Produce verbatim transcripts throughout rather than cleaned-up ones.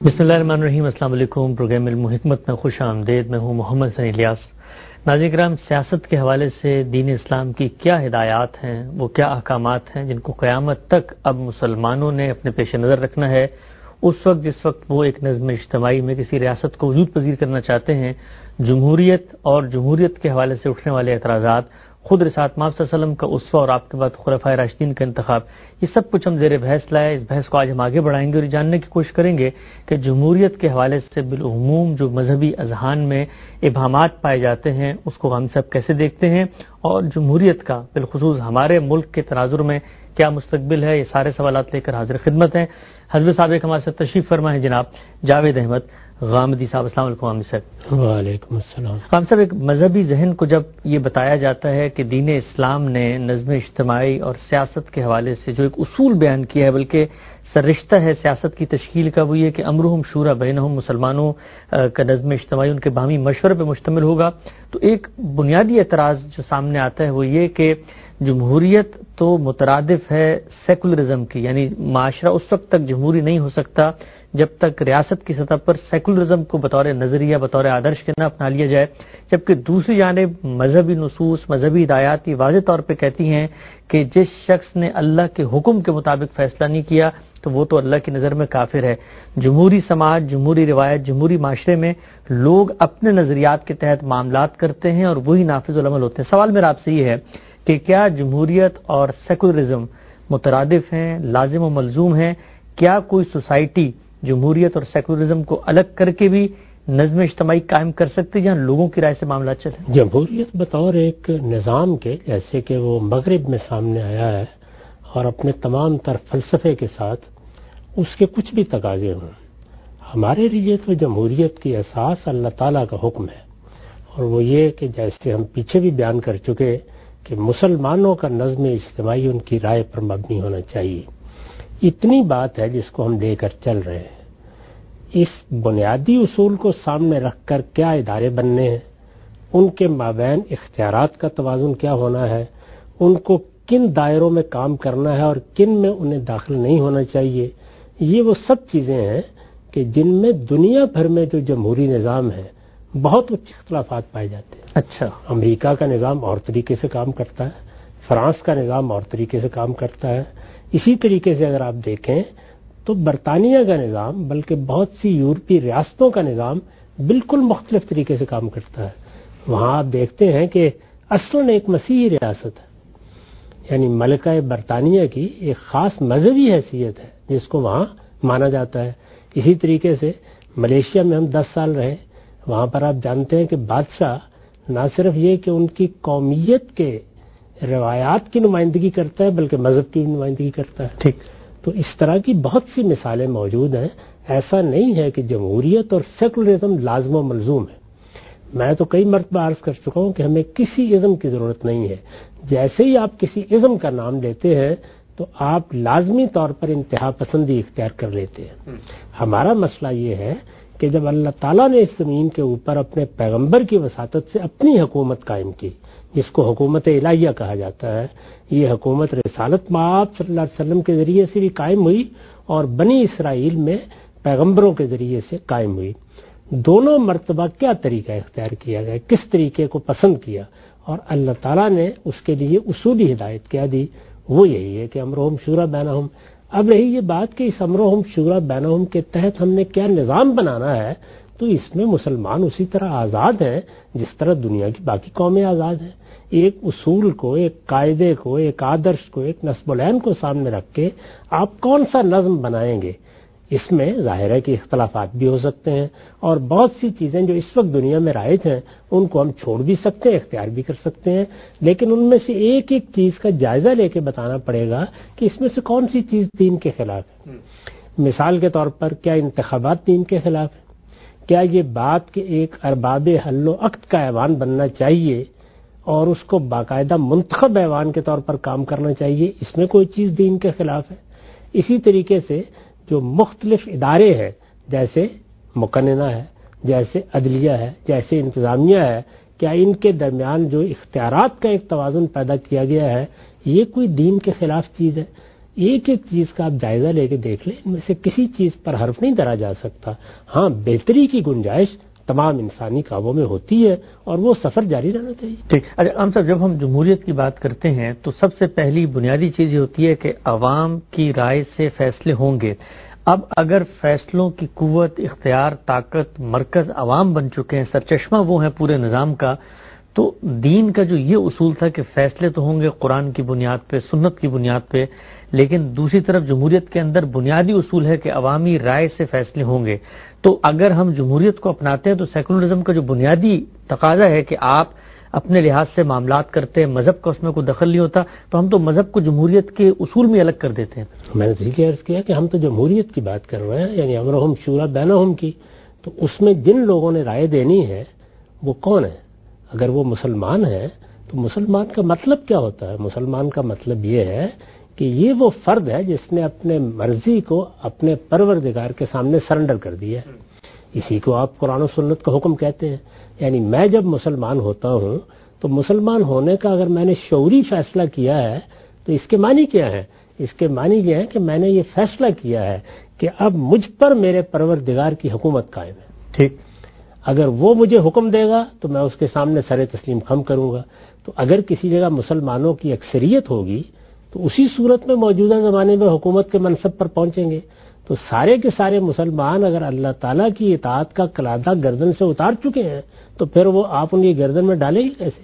بسم اللہ الرحمن الرحیم۔ السلام علیکم۔ پروگرام علم و حکمت میں خوش آمدید۔ میں ہوں محمد سنی الیاس۔ ناظرین کرام، سیاست کے حوالے سے دین اسلام کی کیا ہدایات ہیں، وہ کیا احکامات ہیں جن کو قیامت تک اب مسلمانوں نے اپنے پیش نظر رکھنا ہے، اس وقت جس وقت وہ ایک نظم اجتماعی میں کسی ریاست کو وجود پذیر کرنا چاہتے ہیں۔ جمہوریت اور جمہوریت کے حوالے سے اٹھنے والے اعتراضات، خود رسالت مآب صلی اللہ علیہ وسلم کا اسوہ اور آپ کے بعد خلفائے راشدین کا انتخاب، یہ سب کچھ ہم زیر بحث لائے۔ اس بحث کو آج ہم آگے بڑھائیں گے اور جاننے کی کوشش کریں گے کہ جمہوریت کے حوالے سے بالعموم جو مذہبی اذہان میں ابہامات پائے جاتے ہیں اس کو ہم سب کیسے دیکھتے ہیں، اور جمہوریت کا بالخصوص ہمارے ملک کے تناظر میں کیا مستقبل ہے۔ یہ سارے سوالات لے کر حاضر خدمت ہیں۔ حضرت صاحب ایک ہمارے ساتھ تشریف فرما ہے جناب جاوید احمد غامدی صاحب۔ السلام علیکم غامدی صاحب۔ وعلیکم السلام۔ غامدی صاحب، ایک مذہبی ذہن کو جب یہ بتایا جاتا ہے کہ دین اسلام نے نظم اجتماعی اور سیاست کے حوالے سے جو ایک اصول بیان کیا ہے، بلکہ سررشتہ ہے سیاست کی تشکیل کا، وہ یہ کہ امرہم شورا بینہم، مسلمانوں کا نظم اجتماعی ان کے باہمی مشورے پہ مشتمل ہوگا، تو ایک بنیادی اعتراض جو سامنے آتا ہے وہ یہ کہ جمہوریت تو مترادف ہے سیکولرزم کی، یعنی معاشرہ اس وقت تک جمہوری نہیں ہو سکتا جب تک ریاست کی سطح پر سیکولرزم کو بطور نظریہ، بطور آدرش کے نہ اپنا لیا جائے، جبکہ دوسری جانب مذہبی نصوص، مذہبی ہدایات یہ واضح طور پہ کہتی ہیں کہ جس شخص نے اللہ کے حکم کے مطابق فیصلہ نہیں کیا تو وہ تو اللہ کی نظر میں کافر ہے۔ جمہوری سماج، جمہوری روایت، جمہوری معاشرے میں لوگ اپنے نظریات کے تحت معاملات کرتے ہیں اور وہی نافذ العمل ہوتے ہیں۔ سوال میرا آپ سے یہ ہے کہ کیا جمہوریت اور سیکولرزم مترادف ہیں، لازم و ملزوم ہیں؟ کیا کوئی سوسائٹی جمہوریت اور سیکولرزم کو الگ کر کے بھی نظم اجتماعی قائم کر سکتے جہاں لوگوں کی رائے سے معاملات چلیں؟ جمہوریت بطور ایک نظام کے، جیسے کہ وہ مغرب میں سامنے آیا ہے اور اپنے تمام تر فلسفے کے ساتھ اس کے کچھ بھی تقاضے ہوں، ہمارے لیے تو جمہوریت کی اساس اللہ تعالیٰ کا حکم ہے، اور وہ یہ کہ جیسے ہم پیچھے بھی بیان کر چکے کہ مسلمانوں کا نظم اجتماعی ان کی رائے پر مبنی ہونا چاہیے۔ اتنی بات ہے جس کو ہم لے کر چل رہے ہیں۔ اس بنیادی اصول کو سامنے رکھ کر کیا ادارے بننے ہیں، ان کے مابین اختیارات کا توازن کیا ہونا ہے، ان کو کن دائروں میں کام کرنا ہے اور کن میں انہیں داخل نہیں ہونا چاہیے، یہ وہ سب چیزیں ہیں کہ جن میں دنیا بھر میں جو جمہوری نظام ہے بہت کچھ اختلافات پائے جاتے ہیں۔ اچھا، امریکہ کا نظام اور طریقے سے کام کرتا ہے، فرانس کا نظام اور طریقے سے کام کرتا ہے، اسی طریقے سے اگر آپ دیکھیں تو برطانیہ کا نظام، بلکہ بہت سی یورپی ریاستوں کا نظام بالکل مختلف طریقے سے کام کرتا ہے۔ وہاں آپ دیکھتے ہیں کہ اصلاً ایک مسیحی ریاست ہے، یعنی ملکہ برطانیہ کی ایک خاص مذہبی حیثیت ہے جس کو وہاں مانا جاتا ہے۔ اسی طریقے سے ملیشیا میں ہم دس سال رہے، وہاں پر آپ جانتے ہیں کہ بادشاہ نہ صرف یہ کہ ان کی قومیت کے روایات کی نمائندگی کرتا ہے بلکہ مذہب کی نمائندگی کرتا ہے۔ ٹھیک، تو اس طرح کی بہت سی مثالیں موجود ہیں۔ ایسا نہیں ہے کہ جمہوریت اور سیکولرزم لازم و ملزوم ہے۔ میں تو کئی مرتبہ عرض کر چکا ہوں کہ ہمیں کسی ازم کی ضرورت نہیں ہے۔ جیسے ہی آپ کسی ازم کا نام لیتے ہیں تو آپ لازمی طور پر انتہا پسندی اختیار کر لیتے ہیں۔ ہمارا مسئلہ یہ ہے کہ جب اللہ تعالیٰ نے اس زمین کے اوپر اپنے پیغمبر کی وساطت سے اپنی حکومت قائم کی، جس کو حکومت الہیہ کہا جاتا ہے، یہ حکومت رسالت مآب صلی اللہ علیہ وسلم کے ذریعے سے بھی قائم ہوئی اور بنی اسرائیل میں پیغمبروں کے ذریعے سے قائم ہوئی۔ دونوں مرتبہ کیا طریقہ اختیار کیا گیا، کس طریقے کو پسند کیا، اور اللہ تعالیٰ نے اس کے لیے اصولی ہدایت کیا دی، وہ یہی ہے کہ امرہم شورا بینہم۔ اب رہی یہ بات کہ اس امرہم شورا بینہم کے تحت ہم نے کیا نظام بنانا ہے، تو اس میں مسلمان اسی طرح آزاد ہیں جس طرح دنیا کی باقی قومیں آزاد ہیں۔ ایک اصول کو، ایک قاعدے کو، ایک آدرش کو، ایک نصب العین کو سامنے رکھ کے آپ کون سا نظم بنائیں گے، اس میں ظاہر ہے کہ اختلافات بھی ہو سکتے ہیں، اور بہت سی چیزیں جو اس وقت دنیا میں رائج ہیں ان کو ہم چھوڑ بھی سکتے ہیں، اختیار بھی کر سکتے ہیں، لیکن ان میں سے ایک ایک چیز کا جائزہ لے کے بتانا پڑے گا کہ اس میں سے کون سی چیز دین کے خلاف ہے۔ مثال کے طور پر، کیا انتخابات دین کے خلاف ہے؟ کیا یہ بات کہ ایک ارباب حل و عقد کا ایوان بننا چاہیے اور اس کو باقاعدہ منتخب ایوان کے طور پر کام کرنا چاہیے، اس میں کوئی چیز دین کے خلاف ہے؟ اسی طریقے سے جو مختلف ادارے ہیں، جیسے مقننہ ہے، جیسے عدلیہ ہے، جیسے انتظامیہ ہے، کیا ان کے درمیان جو اختیارات کا ایک توازن پیدا کیا گیا ہے، یہ کوئی دین کے خلاف چیز ہے؟ ایک ایک چیز کا آپ جائزہ لے کے دیکھ لیں، ان میں سے کسی چیز پر حرف نہیں دھرا جا سکتا. ہاں بہتری کی گنجائش تمام انسانی کاموں میں ہوتی ہے اور وہ سفر جاری رہنا چاہیے. ٹھیک. اچھا عام صاحب، جب ہم جمہوریت کی بات کرتے ہیں تو سب سے پہلی بنیادی چیز یہ ہوتی ہے کہ عوام کی رائے سے فیصلے ہوں گے. اب اگر فیصلوں کی قوت، اختیار، طاقت، مرکز عوام بن چکے ہیں، سرچشمہ وہ ہیں پورے نظام کا، تو دین کا جو یہ اصول تھا کہ فیصلے تو ہوں گے قرآن کی بنیاد پہ، سنت کی بنیاد پہ، لیکن دوسری طرف جمہوریت کے اندر بنیادی اصول ہے کہ عوامی رائے سے فیصلے ہوں گے. تو اگر ہم جمہوریت کو اپناتے ہیں تو سیکولرزم کا جو بنیادی تقاضا ہے کہ آپ اپنے لحاظ سے معاملات کرتے ہیں، مذہب کا اس میں کوئی دخل نہیں ہوتا، تو ہم تو مذہب کو جمہوریت کے اصول میں الگ کر دیتے ہیں. میں نے ٹھیک عرض کیا کہ ہم تو جمہوریت کی بات کر رہے ہیں، یعنی امرہم شورا بینہم کی. تو اس میں جن لوگوں نے رائے دینی ہے وہ کون ہے؟ اگر وہ مسلمان ہیں تو مسلمان کا مطلب کیا ہوتا ہے؟ مسلمان کا مطلب یہ ہے کہ یہ وہ فرد ہے جس نے اپنے مرضی کو اپنے پروردگار کے سامنے سرنڈر کر دیا ہے. اسی کو آپ قرآن و سنت کا حکم کہتے ہیں. یعنی میں جب مسلمان ہوتا ہوں تو مسلمان ہونے کا اگر میں نے شعوری فیصلہ کیا ہے تو اس کے معنی کیا ہے؟ اس کے معنی یہ ہے کہ میں نے یہ فیصلہ کیا ہے کہ اب مجھ پر میرے پروردگار کی حکومت قائم ہے. ٹھیک. اگر وہ مجھے حکم دے گا تو میں اس کے سامنے سر تسلیم خم کروں گا. تو اگر کسی جگہ مسلمانوں کی اکثریت ہوگی تو اسی صورت میں موجودہ زمانے میں حکومت کے منصب پر پہنچیں گے. تو سارے کے سارے مسلمان اگر اللہ تعالیٰ کی اطاعت کا کلادہ گردن سے اتار چکے ہیں تو پھر وہ آپ ان کی گردن میں ڈالیں گے کیسے؟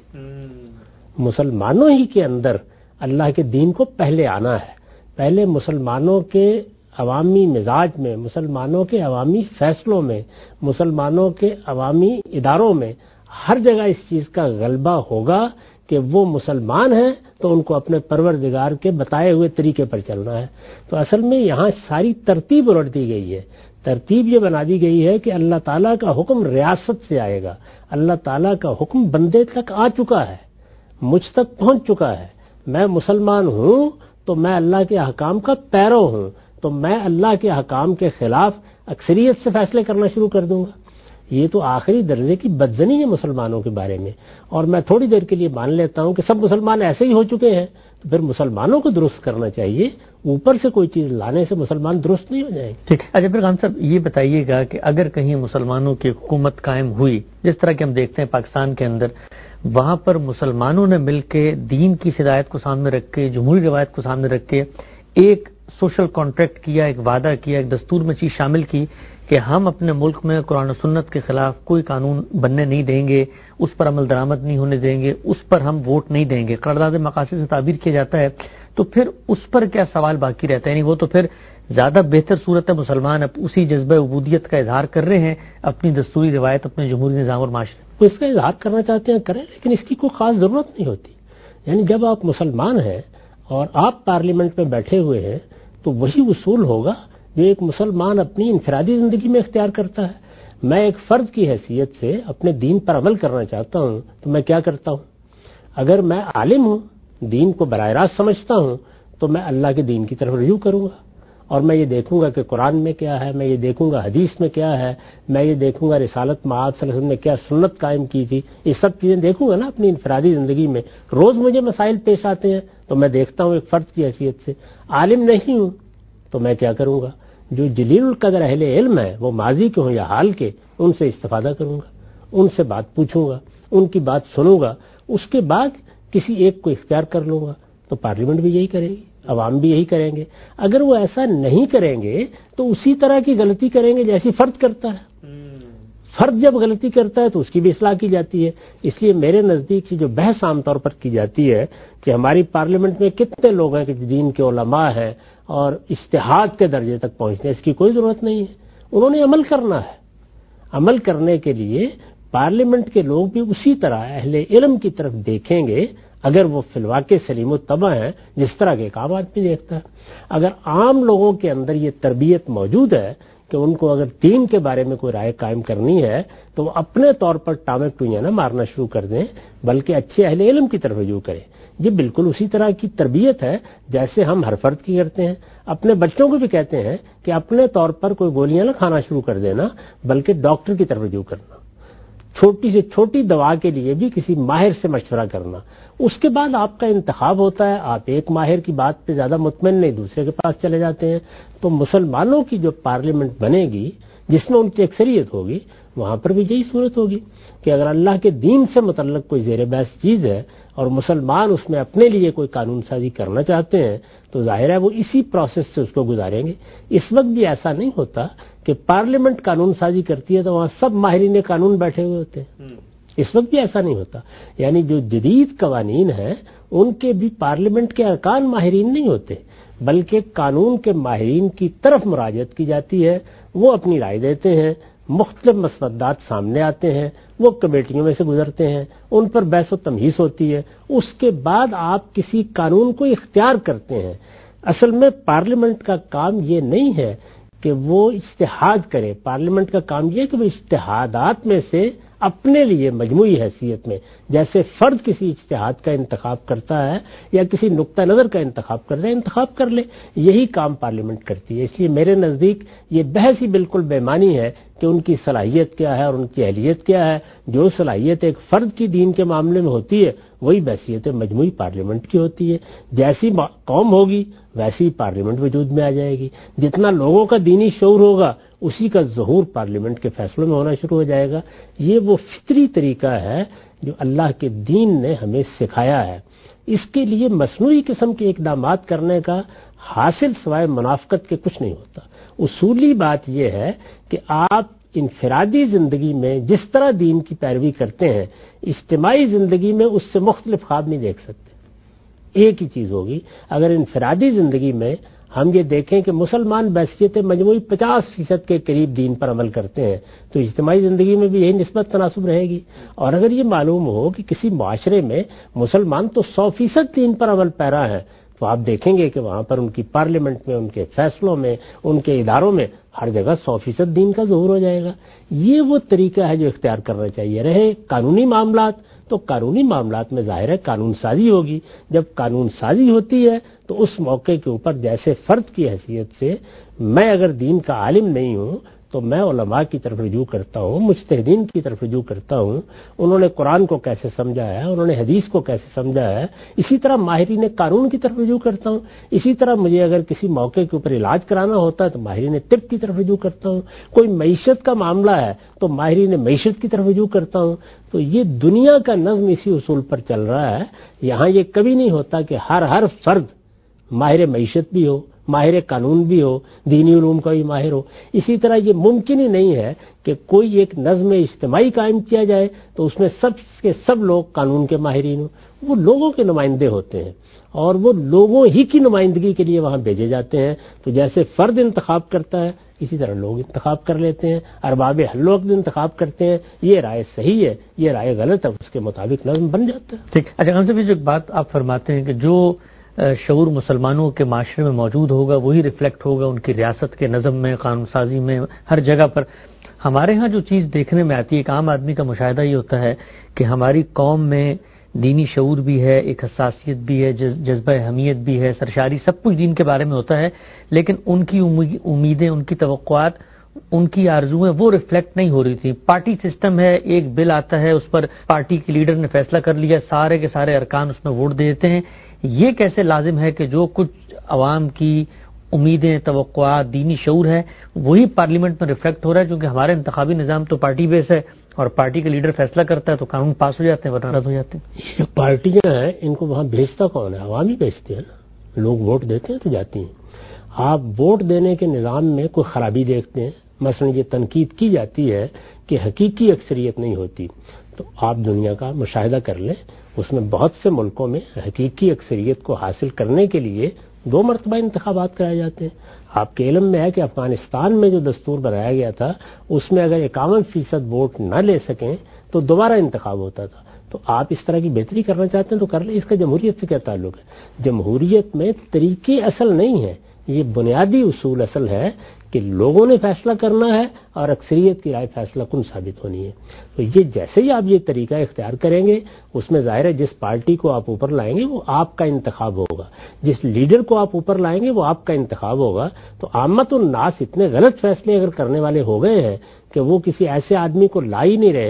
مسلمانوں ہی کے اندر اللہ کے دین کو پہلے آنا ہے. پہلے مسلمانوں کے عوامی مزاج میں، مسلمانوں کے عوامی فیصلوں میں، مسلمانوں کے عوامی اداروں میں ہر جگہ اس چیز کا غلبہ ہوگا کہ وہ مسلمان ہیں تو ان کو اپنے پروردگار کے بتائے ہوئے طریقے پر چلنا ہے. تو اصل میں یہاں ساری ترتیب الٹ دی گئی ہے. ترتیب یہ بنا دی گئی ہے کہ اللہ تعالیٰ کا حکم ریاست سے آئے گا، اللہ تعالیٰ کا حکم بندے تک آ چکا ہے، مجھ تک پہنچ چکا ہے. میں مسلمان ہوں تو میں اللہ کے احکام کا پیرو ہوں، تو میں اللہ کے احکام کے خلاف اکثریت سے فیصلے کرنا شروع کر دوں گا. یہ تو آخری درجے کی بدزنی ہے مسلمانوں کے بارے میں. اور میں تھوڑی دیر کے لیے مان لیتا ہوں کہ سب مسلمان ایسے ہی ہو چکے ہیں تو پھر مسلمانوں کو درست کرنا چاہیے، اوپر سے کوئی چیز لانے سے مسلمان درست نہیں ہو جائیں گے. ٹھیک. اچھا پھر خان صاحب یہ بتائیے گا کہ اگر کہیں مسلمانوں کی حکومت قائم ہوئی، جس طرح کہ ہم دیکھتے ہیں پاکستان کے اندر، وہاں پر مسلمانوں نے مل کے دین کی ہدایت کو سامنے رکھ کے، جمہوری روایت کو سامنے رکھ کے ایک سوشل کانٹریکٹ کیا، ایک وعدہ کیا، ایک دستور میں چیز شامل کی کہ ہم اپنے ملک میں قرآن و سنت کے خلاف کوئی قانون بننے نہیں دیں گے، اس پر عمل درآمد نہیں ہونے دیں گے، اس پر ہم ووٹ نہیں دیں گے. قرارداد مقاصد سے تعبیر کیا جاتا ہے. تو پھر اس پر کیا سوال باقی رہتا ہے؟ یعنی وہ تو پھر زیادہ بہتر صورت ہے، مسلمان اب اسی جذبہ عبودیت کا اظہار کر رہے ہیں، اپنی دستوری روایت، اپنے جمہوری نظام اور معاشرے. وہ اس کا اظہار کرنا چاہتے ہیں کریں، لیکن اس کی کوئی خاص ضرورت نہیں ہوتی. یعنی جب آپ مسلمان ہیں اور آپ پارلیمنٹ میں بیٹھے ہوئے ہیں تو وہی اصول ہوگا جو ایک مسلمان اپنی انفرادی زندگی میں اختیار کرتا ہے. میں ایک فرد کی حیثیت سے اپنے دین پر عمل کرنا چاہتا ہوں تو میں کیا کرتا ہوں؟ اگر میں عالم ہوں، دین کو براہ راست سمجھتا ہوں، تو میں اللہ کے دین کی طرف رجوع کروں گا اور میں یہ دیکھوں گا کہ قرآن میں کیا ہے، میں یہ دیکھوں گا حدیث میں کیا ہے، میں یہ دیکھوں گا رسالت مآب صلی اللہ علیہ وسلم نے کیا سنت قائم کی تھی. یہ سب چیزیں دیکھوں گا نا اپنی انفرادی زندگی میں. روز مجھے مسائل پیش آتے ہیں تو میں دیکھتا ہوں ایک فرد کی حیثیت سے. عالم نہیں ہوں تو میں کیا کروں گا؟ جو جلیل القدر اہل علم ہے، وہ ماضی کے ہوں یا حال کے، ان سے استفادہ کروں گا، ان سے بات پوچھوں گا، ان کی بات سنوں گا، اس کے بعد کسی ایک کو اختیار کر لوں گا. تو پارلیمنٹ بھی یہی کرے گی، عوام بھی یہی کریں گے. اگر وہ ایسا نہیں کریں گے تو اسی طرح کی غلطی کریں گے جیسی فرد کرتا ہے. فرد جب غلطی کرتا ہے تو اس کی بھی اصلاح کی جاتی ہے. اس لیے میرے نزدیک جو بحث عام طور پر کی جاتی ہے کہ ہماری پارلیمنٹ میں کتنے لوگ ہیں کہ دین کے علماء ہیں اور اجتہاد کے درجے تک پہنچتے ہیں، اس کی کوئی ضرورت نہیں ہے. انہوں نے عمل کرنا ہے. عمل کرنے کے لیے پارلیمنٹ کے لوگ بھی اسی طرح اہل علم کی طرف دیکھیں گے اگر وہ فی الواقع سلیم الطبع ہیں، جس طرح کے کام آدمی دیکھتا ہے. اگر عام لوگوں کے اندر یہ تربیت موجود ہے کہ ان کو اگر دین کے بارے میں کوئی رائے قائم کرنی ہے تو وہ اپنے طور پر ٹامے ٹوئیاں نہ مارنا شروع کر دیں، بلکہ اچھے اہل علم کی طرف رجوع کریں. یہ بالکل اسی طرح کی تربیت ہے جیسے ہم ہر فرد کی کرتے ہیں. اپنے بچوں کو بھی کہتے ہیں کہ اپنے طور پر کوئی گولیاں نہ کھانا شروع کر دینا، بلکہ ڈاکٹر کی طرف رجوع کرنا. چھوٹی سے چھوٹی دوا کے لیے بھی کسی ماہر سے مشورہ کرنا، اس کے بعد آپ کا انتخاب ہوتا ہے. آپ ایک ماہر کی بات پہ زیادہ مطمئن نہیں دوسرے کے پاس چلے جاتے ہیں. تو مسلمانوں کی جو پارلیمنٹ بنے گی جس میں ان کی اکثریت ہوگی، وہاں پر بھی یہی صورت ہوگی کہ اگر اللہ کے دین سے متعلق کوئی زیر بحث چیز ہے اور مسلمان اس میں اپنے لیے کوئی قانون سازی کرنا چاہتے ہیں تو ظاہر ہے وہ اسی پروسیس سے اس کو گزاریں گے. اس وقت بھی ایسا نہیں ہوتا کہ پارلیمنٹ قانون سازی کرتی ہے تو وہاں سب ماہرین قانون بیٹھے ہوئے ہوتے ہیں. اس وقت بھی ایسا نہیں ہوتا. یعنی جو جدید قوانین ہیں ان کے بھی پارلیمنٹ کے ارکان ماہرین نہیں ہوتے، بلکہ قانون کے ماہرین کی طرف مراجعت کی جاتی ہے. وہ اپنی رائے دیتے ہیں، مختلف مسودات سامنے آتے ہیں، وہ کمیٹیوں میں سے گزرتے ہیں، ان پر بحث و تمہیز ہوتی ہے. اس کے بعد آپ کسی قانون کو اختیار کرتے ہیں. اصل میں پارلیمنٹ کا کام یہ نہیں ہے کہ وہ اجتہاد کرے. پارلیمنٹ کا کام یہ ہے کہ وہ اجتہادات میں سے اپنے لیے مجموعی حیثیت میں، جیسے فرد کسی اجتہاد کا انتخاب کرتا ہے یا کسی نقطہ نظر کا انتخاب کرتا ہے، انتخاب کر لے. یہی کام پارلیمنٹ کرتی ہے. اس لیے میرے نزدیک یہ بحث ہی بالکل بے معنی ہے کہ ان کی صلاحیت کیا ہے اور ان کی اہلیت کیا ہے. جو صلاحیت ایک فرد کی دین کے معاملے میں ہوتی ہے وہی بحثیت مجموعی پارلیمنٹ کی ہوتی ہے. جیسی قوم ہوگی ویسی پارلیمنٹ وجود میں آ جائے گی. جتنا لوگوں کا دینی شعور ہوگا اسی کا ظہور پارلیمنٹ کے فیصلوں میں ہونا شروع ہو جائے گا. یہ وہ فطری طریقہ ہے جو اللہ کے دین نے ہمیں سکھایا ہے. اس کے لیے مصنوعی قسم کے اقدامات کرنے کا حاصل سوائے منافقت کے کچھ نہیں ہوتا. اصولی بات یہ ہے کہ آپ انفرادی زندگی میں جس طرح دین کی پیروی کرتے ہیں اجتماعی زندگی میں اس سے مختلف خواب نہیں دیکھ سکتے. ایک ہی چیز ہوگی. اگر انفرادی زندگی میں ہم یہ دیکھیں کہ مسلمان بحثیت مجموعی پچاس فیصد کے قریب دین پر عمل کرتے ہیں تو اجتماعی زندگی میں بھی یہی نسبت تناسب رہے گی. اور اگر یہ معلوم ہو کہ کسی معاشرے میں مسلمان تو سو فیصد دین پر عمل پیرا ہے تو آپ دیکھیں گے کہ وہاں پر ان کی پارلیمنٹ میں، ان کے فیصلوں میں، ان کے اداروں میں ہر جگہ سو فیصد دین کا ظہور ہو جائے گا. یہ وہ طریقہ ہے جو اختیار کرنا چاہیے. رہے قانونی معاملات تو قانونی معاملات میں ظاہر ہے قانون سازی ہوگی. جب قانون سازی ہوتی ہے تو اس موقع کے اوپر جیسے فرد کی حیثیت سے میں اگر دین کا عالم نہیں ہوں تو میں علماء کی طرف رجوع کرتا ہوں، مجتہدین کی طرف رجوع کرتا ہوں. انہوں نے قرآن کو کیسے سمجھا ہے، انہوں نے حدیث کو کیسے سمجھا ہے. اسی طرح ماہرین قانون کی طرف رجوع کرتا ہوں. اسی طرح مجھے اگر کسی موقع کے اوپر علاج کرانا ہوتا ہے تو ماہرین طب کی طرف رجوع کرتا ہوں. کوئی معیشت کا معاملہ ہے تو ماہرین معیشت کی طرف رجوع کرتا ہوں. تو یہ دنیا کا نظم اسی اصول پر چل رہا ہے. یہاں یہ کبھی نہیں ہوتا کہ ہر ہر فرد ماہر معیشت بھی ہو، ماہر قانون بھی ہو، دینی علوم کا بھی ماہر ہو. اسی طرح یہ ممکن ہی نہیں ہے کہ کوئی ایک نظم اجتماعی قائم کیا جائے تو اس میں سب کے سب لوگ قانون کے ماہرین ہوں. وہ لوگوں کے نمائندے ہوتے ہیں اور وہ لوگوں ہی کی نمائندگی کے لیے وہاں بھیجے جاتے ہیں. تو جیسے فرد انتخاب کرتا ہے اسی طرح لوگ انتخاب کر لیتے ہیں. ارباب حل و عقد انتخاب کرتے ہیں. یہ رائے صحیح ہے، یہ رائے غلط ہے، اس کے مطابق نظم بن جاتا ہے. ٹھیک. اچھا خان صاحب، جو ایک بات آپ فرماتے ہیں کہ جو شعور مسلمانوں کے معاشرے میں موجود ہوگا وہی ریفلیکٹ ہوگا ان کی ریاست کے نظم میں، قانون سازی میں، ہر جگہ پر. ہمارے ہاں جو چیز دیکھنے میں آتی ہے، ایک عام آدمی کا مشاہدہ یہ ہوتا ہے کہ ہماری قوم میں دینی شعور بھی ہے، ایک حساسیت بھی ہے، جذبہ حمیت بھی ہے، سرشاری سب کچھ دین کے بارے میں ہوتا ہے، لیکن ان کی امیدیں، ان کی توقعات، ان کی آرزویں وہ ریفلیکٹ نہیں ہو رہی تھی. پارٹی سسٹم ہے، ایک بل آتا ہے، اس پر پارٹی کے لیڈر نے فیصلہ کر لیا، سارے کے سارے ارکان اس میں ووٹ دے دیتے ہیں. یہ کیسے لازم ہے کہ جو کچھ عوام کی امیدیں، توقعات، دینی شعور ہے وہی پارلیمنٹ میں ریفلیکٹ ہو رہا ہے؟ کیونکہ ہمارے انتخابی نظام تو پارٹی بیس ہے اور پارٹی کے لیڈر فیصلہ کرتا ہے تو قانون پاس ہو جاتے ہیں ورنہ رد ہو جاتے ہیں. یہ پارٹیاں ہیں، ان کو وہاں بھیجتا کون ہے؟ عوام ہی بھیجتے ہیں نا. لوگ ووٹ دیتے ہیں تو جاتی ہیں. آپ ووٹ دینے کے نظام میں کوئی خرابی دیکھتے ہیں، مثلا یہ تنقید کی جاتی ہے کہ حقیقی اکثریت نہیں ہوتی، تو آپ دنیا کا مشاہدہ کر لیں، اس میں بہت سے ملکوں میں حقیقی اکثریت کو حاصل کرنے کے لیے دو مرتبہ انتخابات کرائے جاتے ہیں. آپ کے علم میں ہے کہ افغانستان میں جو دستور بنایا گیا تھا اس میں اگر اکاون فیصد ووٹ نہ لے سکیں تو دوبارہ انتخاب ہوتا تھا. تو آپ اس طرح کی بہتری کرنا چاہتے ہیں تو کر لیں. اس کا جمہوریت سے کیا تعلق ہے؟ جمہوریت میں طریقے اصل نہیں ہے، یہ بنیادی اصول اصل ہے کہ لوگوں نے فیصلہ کرنا ہے اور اکثریت کی رائے فیصلہ کن ثابت ہونی ہے. تو یہ جیسے ہی آپ یہ طریقہ اختیار کریں گے اس میں ظاہر ہے جس پارٹی کو آپ اوپر لائیں گے وہ آپ کا انتخاب ہوگا، جس لیڈر کو آپ اوپر لائیں گے وہ آپ کا انتخاب ہوگا. تو عامت الناس اتنے غلط فیصلے اگر کرنے والے ہو گئے ہیں کہ وہ کسی ایسے آدمی کو لا ہی نہیں رہے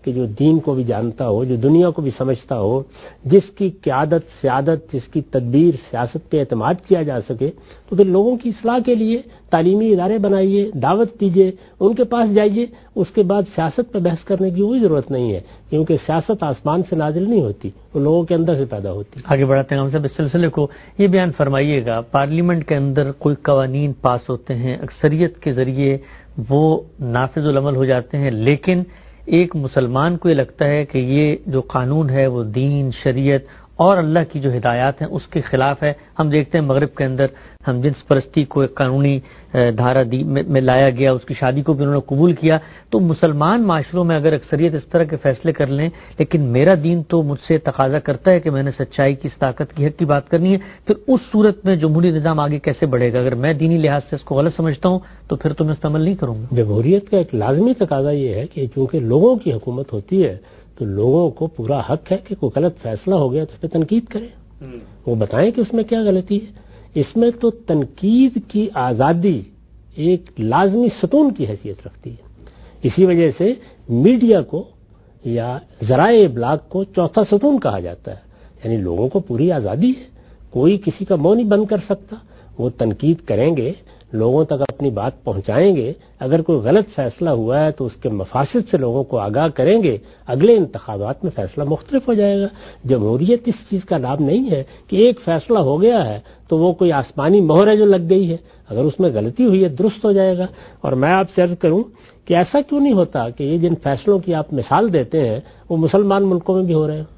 کہ جو دین کو بھی جانتا ہو، جو دنیا کو بھی سمجھتا ہو، جس کی قیادت، سیادت، جس کی تدبیر، سیاست پہ اعتماد کیا جا سکے، تو پھر لوگوں کی اصلاح کے لیے تعلیمی ادارے بنائیے، دعوت دیجیے، ان کے پاس جائیے. اس کے بعد سیاست پہ بحث کرنے کی کوئی ضرورت نہیں ہے، کیونکہ سیاست آسمان سے نازل نہیں ہوتی، وہ لوگوں کے اندر سے پیدا ہوتی. آگے بڑھاتے ہیں ہم صاحب اس سلسلے کو. یہ بیان فرمائیے گا، پارلیمنٹ کے اندر کوئی قوانین پاس ہوتے ہیں، اکثریت کے ذریعے وہ نافذ العمل ہو جاتے ہیں، لیکن ایک مسلمان کو یہ لگتا ہے کہ یہ جو قانون ہے وہ دین، شریعت اور اللہ کی جو ہدایات ہیں اس کے خلاف ہے. ہم دیکھتے ہیں مغرب کے اندر ہم جنس پرستی کو ایک قانونی دھارا دی میں لایا گیا، اس کی شادی کو بھی انہوں نے قبول کیا. تو مسلمان معاشروں میں اگر اکثریت اس طرح کے فیصلے کر لیں، لیکن میرا دین تو مجھ سے تقاضا کرتا ہے کہ میں نے سچائی کی، صداقت کی، حق کی بات کرنی ہے، پھر اس صورت میں جمہوری نظام آگے کیسے بڑھے گا؟ اگر میں دینی لحاظ سے اس کو غلط سمجھتا ہوں تو پھر تو میں اس پر عمل نہیں کروں گا. جمہوریت کا ایک لازمی تقاضا یہ ہے کہ چونکہ لوگوں کی حکومت ہوتی ہے تو لوگوں کو پورا حق ہے کہ کوئی غلط فیصلہ ہو گیا تو اس پہ تنقید کریں، وہ بتائیں کہ اس میں کیا غلطی ہے. اس میں تو تنقید کی آزادی ایک لازمی ستون کی حیثیت رکھتی ہے. اسی وجہ سے میڈیا کو یا ذرائع ابلاغ کو چوتھا ستون کہا جاتا ہے. یعنی لوگوں کو پوری آزادی ہے، کوئی کسی کا منہ نہیں بند کر سکتا. وہ تنقید کریں گے، لوگوں تک اپنی بات پہنچائیں گے، اگر کوئی غلط فیصلہ ہوا ہے تو اس کے مفاسد سے لوگوں کو آگاہ کریں گے، اگلے انتخابات میں فیصلہ مختلف ہو جائے گا. جمہوریت اس چیز کا نام نہیں ہے کہ ایک فیصلہ ہو گیا ہے تو وہ کوئی آسمانی مہر ہے جو لگ گئی ہے، اگر اس میں غلطی ہوئی ہے درست ہو جائے گا. اور میں آپ سے عرض کروں کہ ایسا کیوں نہیں ہوتا کہ یہ جن فیصلوں کی آپ مثال دیتے ہیں وہ مسلمان ملکوں میں بھی ہو رہے ہیں.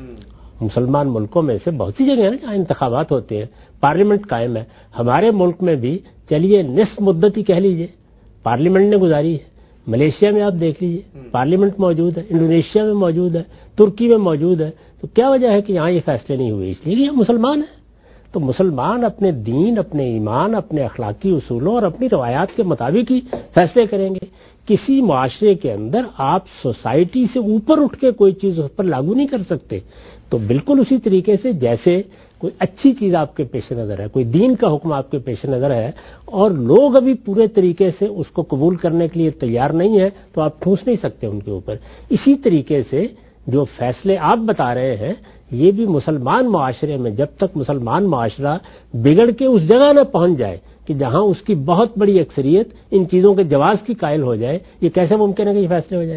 مسلمان ملکوں میں سے بہت سی جگہ ہیں جہاں انتخابات ہوتے ہیں، پارلیمنٹ قائم ہے. ہمارے ملک میں بھی چلیے نصف مدت ہی کہہ لیجئے پارلیمنٹ نے گزاری ہے. ملیشیا میں آپ دیکھ لیجئے پارلیمنٹ موجود ہے، انڈونیشیا میں موجود ہے، ترکی میں موجود ہے. تو کیا وجہ ہے کہ یہاں یہ فیصلے نہیں ہوئے؟ اس لیے کہ یہ مسلمان ہیں. تو مسلمان اپنے دین، اپنے ایمان، اپنے اخلاقی اصولوں اور اپنی روایات کے مطابق ہی فیصلے کریں گے. کسی معاشرے کے اندر آپ سوسائٹی سے اوپر اٹھ کے کوئی چیز اس پر لاگو نہیں کر سکتے. تو بالکل اسی طریقے سے جیسے کوئی اچھی چیز آپ کے پیش نظر ہے، کوئی دین کا حکم آپ کے پیش نظر ہے اور لوگ ابھی پورے طریقے سے اس کو قبول کرنے کے لیے تیار نہیں ہے تو آپ ٹھوس نہیں سکتے ان کے اوپر. اسی طریقے سے جو فیصلے آپ بتا رہے ہیں یہ بھی مسلمان معاشرے میں جب تک مسلمان معاشرہ بگڑ کے اس جگہ نہ پہنچ جائے کہ جہاں اس کی بہت بڑی اکثریت ان چیزوں کے جواز کی قائل ہو جائے، یہ کیسے ممکن ہے کہ یہ فیصلے ہو جائے؟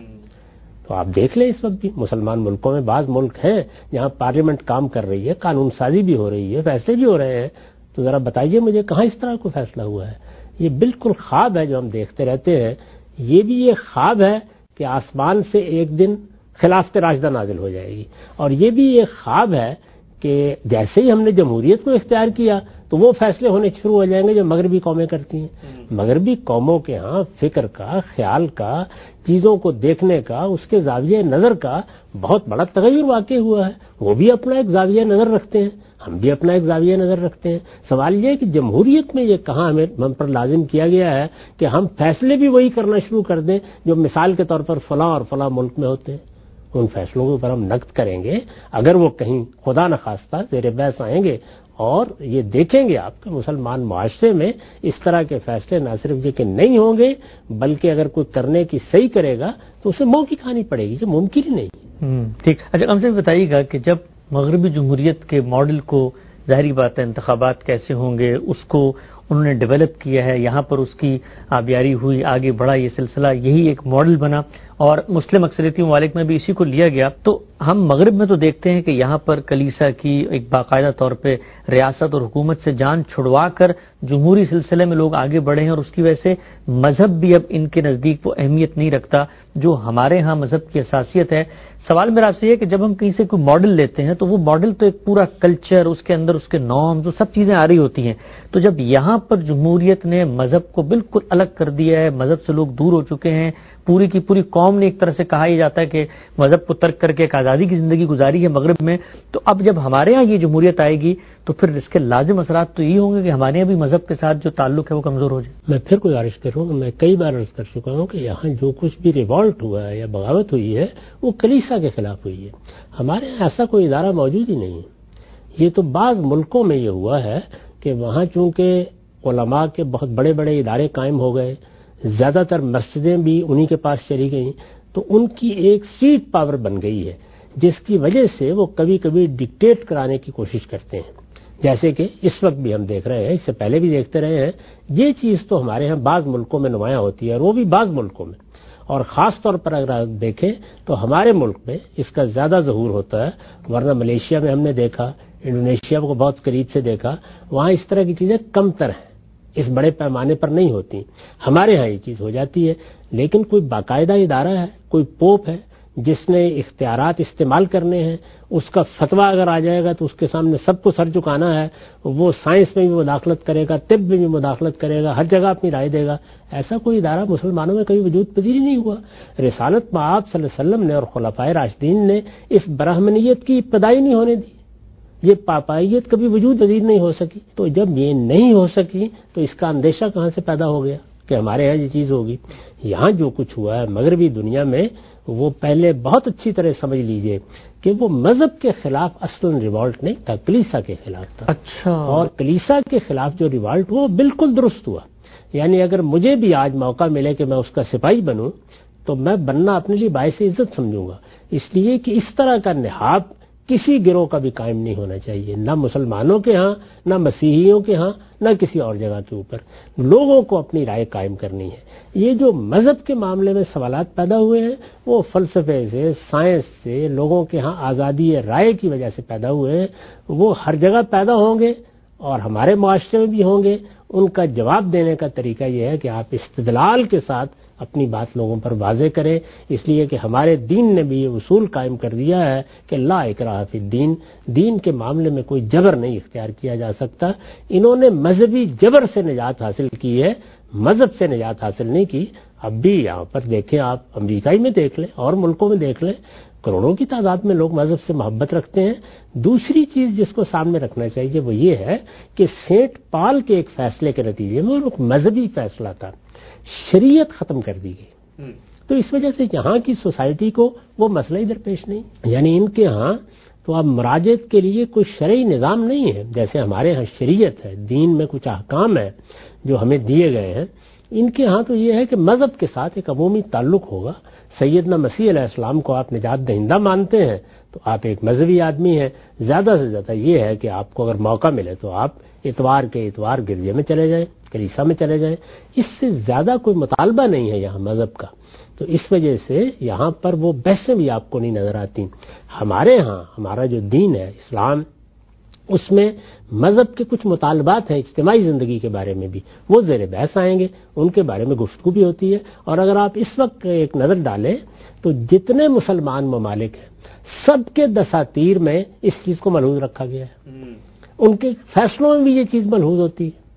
تو آپ دیکھ لیں اس وقت بھی مسلمان ملکوں میں بعض ملک ہیں جہاں پارلیمنٹ کام کر رہی ہے، قانون سازی بھی ہو رہی ہے، فیصلے بھی ہو رہے ہیں. تو ذرا بتائیے مجھے کہاں اس طرح کوئی فیصلہ ہوا ہے؟ یہ بالکل خواب ہے جو ہم دیکھتے رہتے ہیں. یہ بھی یہ خواب ہے کہ آسمان سے ایک دن خلافت راشدہ نازل ہو جائے گی، اور یہ بھی یہ خواب ہے کہ جیسے ہی ہم نے جمہوریت کو اختیار کیا تو وہ فیصلے ہونے شروع ہو جائیں گے جو مغربی قومیں کرتی ہیں. مغربی قوموں کے ہاں فکر کا، خیال کا، چیزوں کو دیکھنے کا، اس کے زاویہ نظر کا بہت بڑا تغیر واقع ہوا ہے. وہ بھی اپنا ایک زاویہ نظر رکھتے ہیں، ہم بھی اپنا ایک زاویہ نظر رکھتے ہیں. سوال یہ ہے کہ جمہوریت میں یہ کہاں ہمیں ہم پر لازم کیا گیا ہے کہ ہم فیصلے بھی وہی کرنا شروع کر دیں جو مثال کے طور پر فلاں اور فلاں ملک میں ہوتے ہیں. ان فیصلوں کے اوپر ہم نقد کریں گے اگر وہ کہیں خدا نخواستہ زیر بحث آئیں گے، اور یہ دیکھیں گے آپ کہ مسلمان معاشرے میں اس طرح کے فیصلے نہ صرف یہ کہ نہیں ہوں گے بلکہ اگر کوئی کرنے کی صحیح کرے گا تو اسے منہ کی کھانی پڑے گی، جو ممکن ہی نہیں. ٹھیک. اچھا ہم سے بتائیے گا کہ جب مغربی جمہوریت کے ماڈل کو، ظاہری بات ہے انتخابات کیسے ہوں گے اس کو انہوں نے ڈیولپ کیا ہے، یہاں پر اس کی آبیاری ہوئی، آگے بڑھا یہ سلسلہ، یہی ایک ماڈل بنا اور مسلم اکثریتی ممالک میں بھی اسی کو لیا گیا. تو ہم مغرب میں تو دیکھتے ہیں کہ یہاں پر کلیسا کی ایک باقاعدہ طور پہ ریاست اور حکومت سے جان چھڑوا کر جمہوری سلسلے میں لوگ آگے بڑھے ہیں، اور اس کی وجہ سے مذہب بھی اب ان کے نزدیک وہ اہمیت نہیں رکھتا جو ہمارے ہاں مذہب کی حساسیت ہے. سوال میرا آپ سے یہ کہ جب ہم کہیں سے کوئی ماڈل لیتے ہیں تو وہ ماڈل تو ایک پورا کلچر، اس کے اندر اس کے نارمز، سب چیزیں آ رہی ہوتی ہیں. تو جب یہاں پر جمہوریت نے مذہب کو بالکل الگ کر دیا ہے، مذہب سے لوگ دور ہو چکے ہیں، پوری کی پوری قوم نے ایک طرح سے کہا ہی جاتا ہے کہ مذہب کو ترک کر کے ایک آزادی کی زندگی گزاری ہے مغرب میں، تو اب جب ہمارے ہاں یہ جمہوریت آئے گی تو پھر اس کے لازم اثرات تو یہ ہوں گے کہ ہمارے یہاں بھی مذہب کے ساتھ جو تعلق ہے وہ کمزور ہو جائے. میں پھر کوئی عرض کروں، میں کئی بار عرض کر چکا ہوں کہ یہاں جو کچھ بھی ریوالٹ ہوا ہے یا بغاوت ہوئی ہے وہ کلیسا کے خلاف ہوئی ہے. ہمارے یہاں ایسا کوئی ادارہ موجود ہی نہیں ہے. یہ تو بعض ملکوں میں یہ ہوا ہے کہ وہاں چونکہ علماء کے بہت بڑے بڑے ادارے قائم ہو گئے، زیادہ تر مسجدیں بھی انہی کے پاس چلی گئیں، تو ان کی ایک سیٹ پاور بن گئی ہے جس کی وجہ سے وہ کبھی کبھی ڈکٹیٹ کرانے کی کوشش کرتے ہیں. جیسے کہ اس وقت بھی ہم دیکھ رہے ہیں, اس سے پہلے بھی دیکھتے رہے ہیں, یہ چیز تو ہمارے ہاں بعض ملکوں میں نمایاں ہوتی ہے, اور وہ بھی بعض ملکوں میں, اور خاص طور پر اگر آپ دیکھیں تو ہمارے ملک میں اس کا زیادہ ظہور ہوتا ہے, ورنہ ملیشیا میں ہم نے دیکھا, انڈونیشیا کو بہت قریب سے دیکھا, وہاں اس طرح کی چیزیں کم تر ہیں, اس بڑے پیمانے پر نہیں ہوتی. ہمارے ہاں یہ چیز ہو جاتی ہے, لیکن کوئی باقاعدہ ادارہ ہے, کوئی پوپ ہے جس نے اختیارات استعمال کرنے ہیں, اس کا فتویٰ اگر آ جائے گا تو اس کے سامنے سب کو سر جھکانا ہے, وہ سائنس میں بھی مداخلت کرے گا, طب میں بھی مداخلت کرے گا, ہر جگہ اپنی رائے دے گا. ایسا کوئی ادارہ مسلمانوں میں کبھی وجود پذیر ہی نہیں ہوا. رسالت مآب صلی اللہ علیہ وسلم نے اور خلفائے راشدین نے اس برہمنیت کی ابتدائی نہیں ہونے دی, یہ پاپائیت کبھی وجود پذیر نہیں ہو سکی. تو جب یہ نہیں ہو سکی تو اس کا اندیشہ کہاں سے پیدا ہو گیا کہ ہمارے ہاں یہ چیز ہوگی. یہاں جو کچھ ہوا ہے مغربی دنیا میں, وہ پہلے بہت اچھی طرح سمجھ لیجئے کہ وہ مذہب کے خلاف اصلاً ریوالٹ نہیں تھا, کلیسا کے خلاف تھا. اچھا. اور کلیسا کے خلاف جو ریوالٹ ہوا بالکل درست ہوا. یعنی اگر مجھے بھی آج موقع ملے کہ میں اس کا سپاہی بنوں تو میں بننا اپنے لیے باعث عزت سمجھوں گا, اس لیے کہ اس طرح کا نہاد کسی گروہ کا بھی قائم نہیں ہونا چاہیے, نہ مسلمانوں کے ہاں, نہ مسیحیوں کے ہاں, نہ کسی اور جگہ کے اوپر. لوگوں کو اپنی رائے قائم کرنی ہے. یہ جو مذہب کے معاملے میں سوالات پیدا ہوئے ہیں وہ فلسفے سے, سائنس سے, لوگوں کے ہاں آزادی رائے کی وجہ سے پیدا ہوئے ہیں. وہ ہر جگہ پیدا ہوں گے اور ہمارے معاشرے میں بھی ہوں گے. ان کا جواب دینے کا طریقہ یہ ہے کہ آپ استدلال کے ساتھ اپنی بات لوگوں پر واضح کریں, اس لیے کہ ہمارے دین نے بھی یہ اصول قائم کر دیا ہے کہ لا اکراہ فی الدین, دین کے معاملے میں کوئی جبر نہیں اختیار کیا جا سکتا. انہوں نے مذہبی جبر سے نجات حاصل کی ہے, مذہب سے نجات حاصل نہیں کی. اب بھی یہاں پر دیکھیں آپ, امریکہ میں دیکھ لیں اور ملکوں میں دیکھ لیں, کروڑوں کی تعداد میں لوگ مذہب سے محبت رکھتے ہیں. دوسری چیز جس کو سامنے رکھنا چاہیے وہ یہ ہے کہ سینٹ پال کے ایک فیصلے کے نتیجے میں, وہ مذہبی فیصلہ تھا, شریعت ختم کر دی گئی. تو اس وجہ سے یہاں کی سوسائٹی کو وہ مسئلہ ہی درپیش نہیں. یعنی ان کے ہاں تو اب مراجعت کے لیے کوئی شرعی نظام نہیں ہے, جیسے ہمارے ہاں شریعت ہے, دین میں کچھ احکام ہے جو ہمیں دیے گئے ہیں. ان کے ہاں تو یہ ہے کہ مذہب کے ساتھ ایک عمومی تعلق ہوگا. سیدنا مسیح علیہ السلام کو آپ نجات دہندہ مانتے ہیں تو آپ ایک مذہبی آدمی ہیں. زیادہ سے زیادہ یہ ہے کہ آپ کو اگر موقع ملے تو آپ اتوار کے اتوار گرجے میں چلے جائیں, کلیسا میں چلے جائیں. اس سے زیادہ کوئی مطالبہ نہیں ہے یہاں مذہب کا. تو اس وجہ سے یہاں پر وہ بحثیں بھی آپ کو نہیں نظر آتی. ہمارے ہاں ہمارا جو دین ہے اسلام, اس میں مذہب کے کچھ مطالبات ہیں اجتماعی زندگی کے بارے میں بھی, وہ زیر بحث آئیں گے, ان کے بارے میں گفتگو بھی ہوتی ہے. اور اگر آپ اس وقت ایک نظر ڈالیں تو جتنے مسلمان ممالک ہیں سب کے دساتیر میں اس چیز کو ملحوظ رکھا گیا ہے. ان کے فیصلوں میں بھی یہ چیز ملحوظ ہوتی ہے.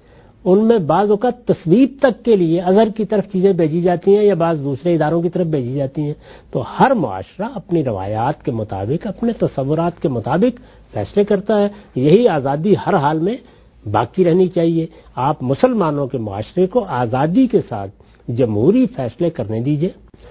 ان میں بعض اوقات تصویب تک کے لیے ازہر کی طرف چیزیں بھیجی جاتی ہیں یا بعض دوسرے اداروں کی طرف بھیجی جاتی ہیں. تو ہر معاشرہ اپنی روایات کے مطابق, اپنے تصورات کے مطابق فیصلے کرتا ہے. یہی آزادی ہر حال میں باقی رہنی چاہیے. آپ مسلمانوں کے معاشرے کو آزادی کے ساتھ جمہوری فیصلے کرنے دیجئے,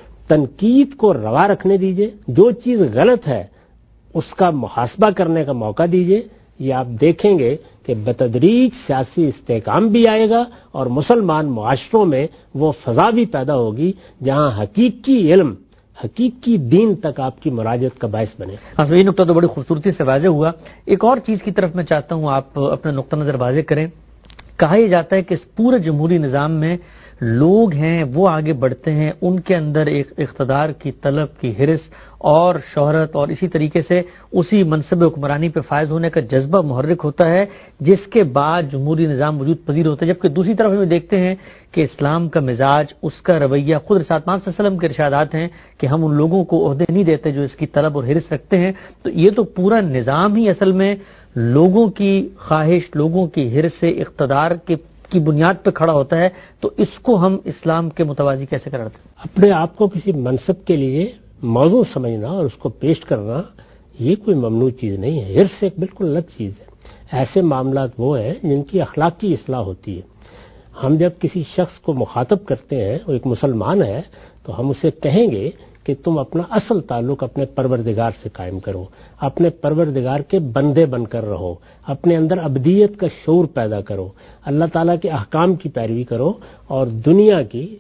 تنقید کو روا رکھنے دیجئے, جو چیز غلط ہے اس کا محاسبہ کرنے کا موقع دیجئے. یہ آپ دیکھیں گے کہ بتدریج سیاسی استحکام بھی آئے گا اور مسلمان معاشروں میں وہ فضا بھی پیدا ہوگی جہاں حقیقی علم, حقیقی دین تک آپ کی مراجعت کا باعث بنے. ہاں, یہ نقطہ تو بڑی خوبصورتی سے واضح ہوا. ایک اور چیز کی طرف میں چاہتا ہوں آپ اپنا نقطہ نظر واضح کریں. کہا یہ جاتا ہے کہ اس پورے جمہوری نظام میں لوگ ہیں وہ آگے بڑھتے ہیں, ان کے اندر ایک اقتدار کی طلب کی حرص اور شہرت اور اسی طریقے سے اسی منصب حکمرانی پہ فائز ہونے کا جذبہ محرک ہوتا ہے, جس کے بعد جمہوری نظام وجود پذیر ہوتا ہے. جبکہ دوسری طرف ہم دیکھتے ہیں کہ اسلام کا مزاج, اس کا رویہ, خود رسالت مآب صلی اللہ علیہ وسلم کے ارشادات ہیں کہ ہم ان لوگوں کو عہدے نہیں دیتے جو اس کی طلب اور حرص رکھتے ہیں. تو یہ تو پورا نظام ہی اصل میں لوگوں کی خواہش, لوگوں کی حرص سے اقتدار کے کی بنیاد پہ کھڑا ہوتا ہے. تو اس کو ہم اسلام کے متوازی کیسے کرتے ہیں؟ اپنے آپ کو کسی منصب کے لیے موضوع سمجھنا اور اس کو پیش کرنا یہ کوئی ممنوع چیز نہیں ہے. حرص ایک بالکل الگ چیز ہے. ایسے معاملات وہ ہیں جن کی اخلاقی اصلاح ہوتی ہے. ہم جب کسی شخص کو مخاطب کرتے ہیں, وہ ایک مسلمان ہے, تو ہم اسے کہیں گے کہ تم اپنا اصل تعلق اپنے پروردگار سے قائم کرو, اپنے پروردگار کے بندے بن کر رہو, اپنے اندر ابدیت کا شعور پیدا کرو, اللہ تعالیٰ کے احکام کی پیروی کرو اور دنیا کی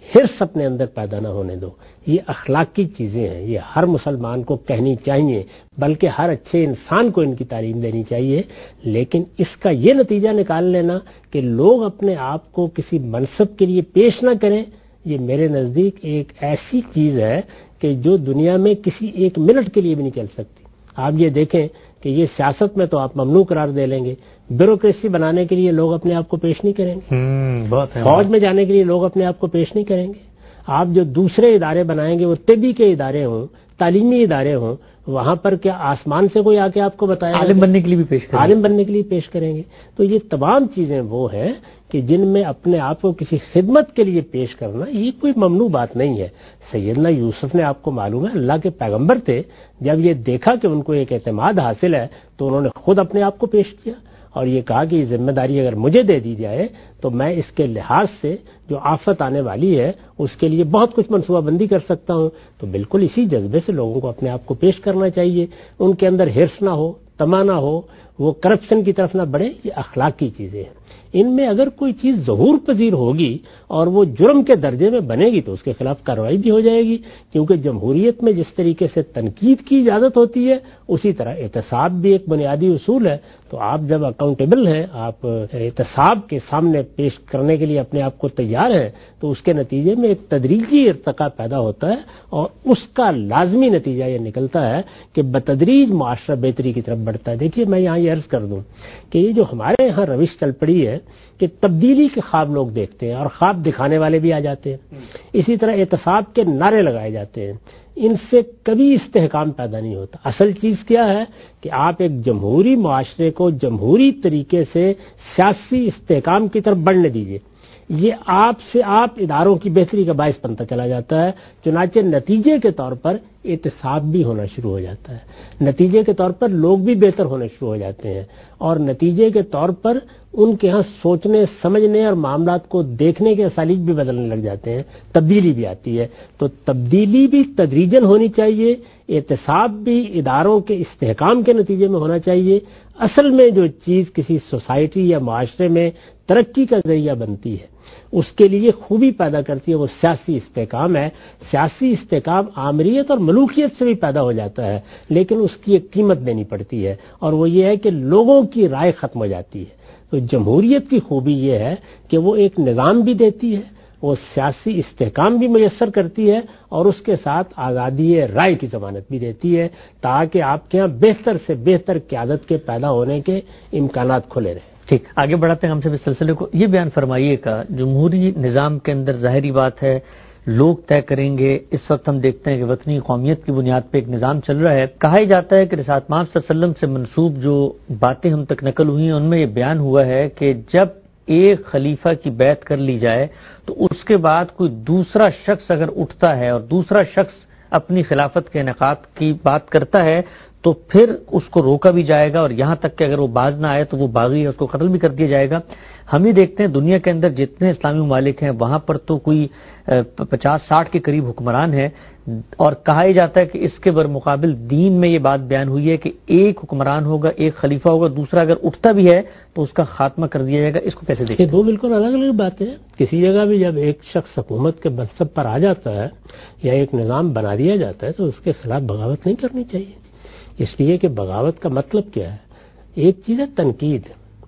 ہرس اپنے اندر پیدا نہ ہونے دو. یہ اخلاقی چیزیں ہیں, یہ ہر مسلمان کو کہنی چاہیے, بلکہ ہر اچھے انسان کو ان کی تعلیم دینی چاہیے. لیکن اس کا یہ نتیجہ نکال لینا کہ لوگ اپنے آپ کو کسی منصب کے لیے پیش نہ کریں, یہ میرے نزدیک ایک ایسی چیز ہے کہ جو دنیا میں کسی ایک منٹ کے لیے بھی نہیں چل سکتی. آپ یہ دیکھیں کہ یہ سیاست میں تو آپ ممنوع قرار دے لیں گے, بیوروکریسی بنانے کے لیے لوگ اپنے آپ کو پیش نہیں کریں گے, فوج میں جانے کے لیے لوگ اپنے آپ کو پیش نہیں کریں گے. آپ جو دوسرے ادارے بنائیں گے, وہ طبی کے ادارے ہوں, تعلیمی ادارے ہوں, وہاں پر کیا آسمان سے کوئی آ کے آپ کو بتائے عالم بننے کے لیے بھی پیش کریں عالم بننے کے لیے پیش کریں گے. تو یہ تمام چیزیں وہ ہیں کہ جن میں اپنے آپ کو کسی خدمت کے لیے پیش کرنا یہ کوئی ممنوع بات نہیں ہے. سیدنا یوسف نے, آپ کو معلوم ہے, اللہ کے پیغمبر تھے, جب یہ دیکھا کہ ان کو ایک اعتماد حاصل ہے تو انہوں نے خود اپنے آپ کو پیش کیا اور یہ کہا کہ یہ ذمہ داری اگر مجھے دے دی جائے تو میں اس کے لحاظ سے جو آفت آنے والی ہے اس کے لیے بہت کچھ منصوبہ بندی کر سکتا ہوں. تو بالکل اسی جذبے سے لوگوں کو اپنے آپ کو پیش کرنا چاہیے. ان کے اندر ہرس نہ ہو, طمع نہ ہو, وہ کرپشن کی طرف نہ بڑھے. یہ اخلاقی چیزیں ہیں. ان میں اگر کوئی چیز ظہور پذیر ہوگی اور وہ جرم کے درجے میں بنے گی تو اس کے خلاف کارروائی بھی ہو جائے گی, کیونکہ جمہوریت میں جس طریقے سے تنقید کی اجازت ہوتی ہے اسی طرح احتساب بھی ایک بنیادی اصول ہے. تو آپ جب اکاؤنٹیبل ہیں, آپ احتساب کے سامنے پیش کرنے کے لیے اپنے آپ کو تیار ہیں, تو اس کے نتیجے میں ایک تدریجی ارتقا پیدا ہوتا ہے اور اس کا لازمی نتیجہ یہ نکلتا ہے کہ بتدریج معاشرہ بہتری کی طرف بڑھتا ہے. دیکھیے میں یہاں یہ عرض کر دوں کہ یہ جو ہمارے یہاں روش چل پڑی ہے کہ تبدیلی کے خواب لوگ دیکھتے ہیں اور خواب دکھانے والے بھی آ جاتے ہیں, اسی طرح احتساب کے نعرے لگائے جاتے ہیں, ان سے کبھی استحکام پیدا نہیں ہوتا. اصل چیز کیا ہے کہ آپ ایک جمہوری معاشرے کو جمہوری طریقے سے سیاسی استحکام کی طرف بڑھنے دیجیے. یہ آپ سے آپ اداروں کی بہتری کا باعث بنتا چلا جاتا ہے. چنانچہ نتیجے کے طور پر احتساب بھی ہونا شروع ہو جاتا ہے, نتیجے کے طور پر لوگ بھی بہتر ہونے شروع ہو جاتے ہیں, اور نتیجے کے طور پر ان کے ہاں سوچنے سمجھنے اور معاملات کو دیکھنے کے اسالیب بھی بدلنے لگ جاتے ہیں, تبدیلی بھی آتی ہے. تو تبدیلی بھی تدریجن ہونی چاہیے, احتساب بھی اداروں کے استحکام کے نتیجے میں ہونا چاہیے. اصل میں جو چیز کسی سوسائٹی یا معاشرے میں ترقی کا ذریعہ بنتی ہے, اس کے لیے خوبی پیدا کرتی ہے, وہ سیاسی استحکام ہے. سیاسی استحکام آمریت اور ملوکیت سے بھی پیدا ہو جاتا ہے, لیکن اس کی ایک قیمت دینی پڑتی ہے, اور وہ یہ ہے کہ لوگوں کی رائے ختم ہو جاتی ہے. تو جمہوریت کی خوبی یہ ہے کہ وہ ایک نظام بھی دیتی ہے, وہ سیاسی استحکام بھی میسر کرتی ہے, اور اس کے ساتھ آزادی رائے کی ضمانت بھی دیتی ہے, تاکہ آپ کے ہاں بہتر سے بہتر قیادت کے پیدا ہونے کے امکانات کھلے رہیں. ٹھیک, آگے بڑھاتے ہیں ہم سے اس سلسلے کو. یہ بیان فرمائیے گا, جمہوری نظام کے اندر ظاہری بات ہے لوگ طے کریں گے. اس وقت ہم دیکھتے ہیں کہ وطنی قومیت کی بنیاد پہ ایک نظام چل رہا ہے. کہا ہی جاتا ہے کہ رسالت مآب صلی اللہ علیہ وسلم سے منسوب جو باتیں ہم تک نقل ہوئی ہیں ان میں یہ بیان ہوا ہے کہ جب ایک خلیفہ کی بیعت کر لی جائے تو اس کے بعد کوئی دوسرا شخص اگر اٹھتا ہے اور دوسرا شخص اپنی خلافت کے انعقاد کی بات کرتا ہے تو پھر اس کو روکا بھی جائے گا, اور یہاں تک کہ اگر وہ باز نہ آئے تو وہ باغی ہے, اس کو قتل بھی کر دیا جائے گا. ہم یہ دیکھتے ہیں دنیا کے اندر جتنے اسلامی ممالک ہیں وہاں پر تو کوئی پچاس ساٹھ کے قریب حکمران ہیں, اور کہا ہی جاتا ہے کہ اس کے برمقابل دین میں یہ بات بیان ہوئی ہے کہ ایک حکمران ہوگا, ایک خلیفہ ہوگا, دوسرا اگر اٹھتا بھی ہے تو اس کا خاتمہ کر دیا جائے گا. اس کو کیسے دیکھیں؟ دو بالکل الگ الگ باتیں ہیں. کسی جگہ بھی جب ایک شخص حکومت کے منصب پر آ جاتا ہے یا ایک نظام بنا دیا جاتا ہے تو اس کے خلاف بغاوت نہیں کرنی چاہیے, اس لیے کہ بغاوت کا مطلب کیا ہے. ایک چیز ہے تنقید.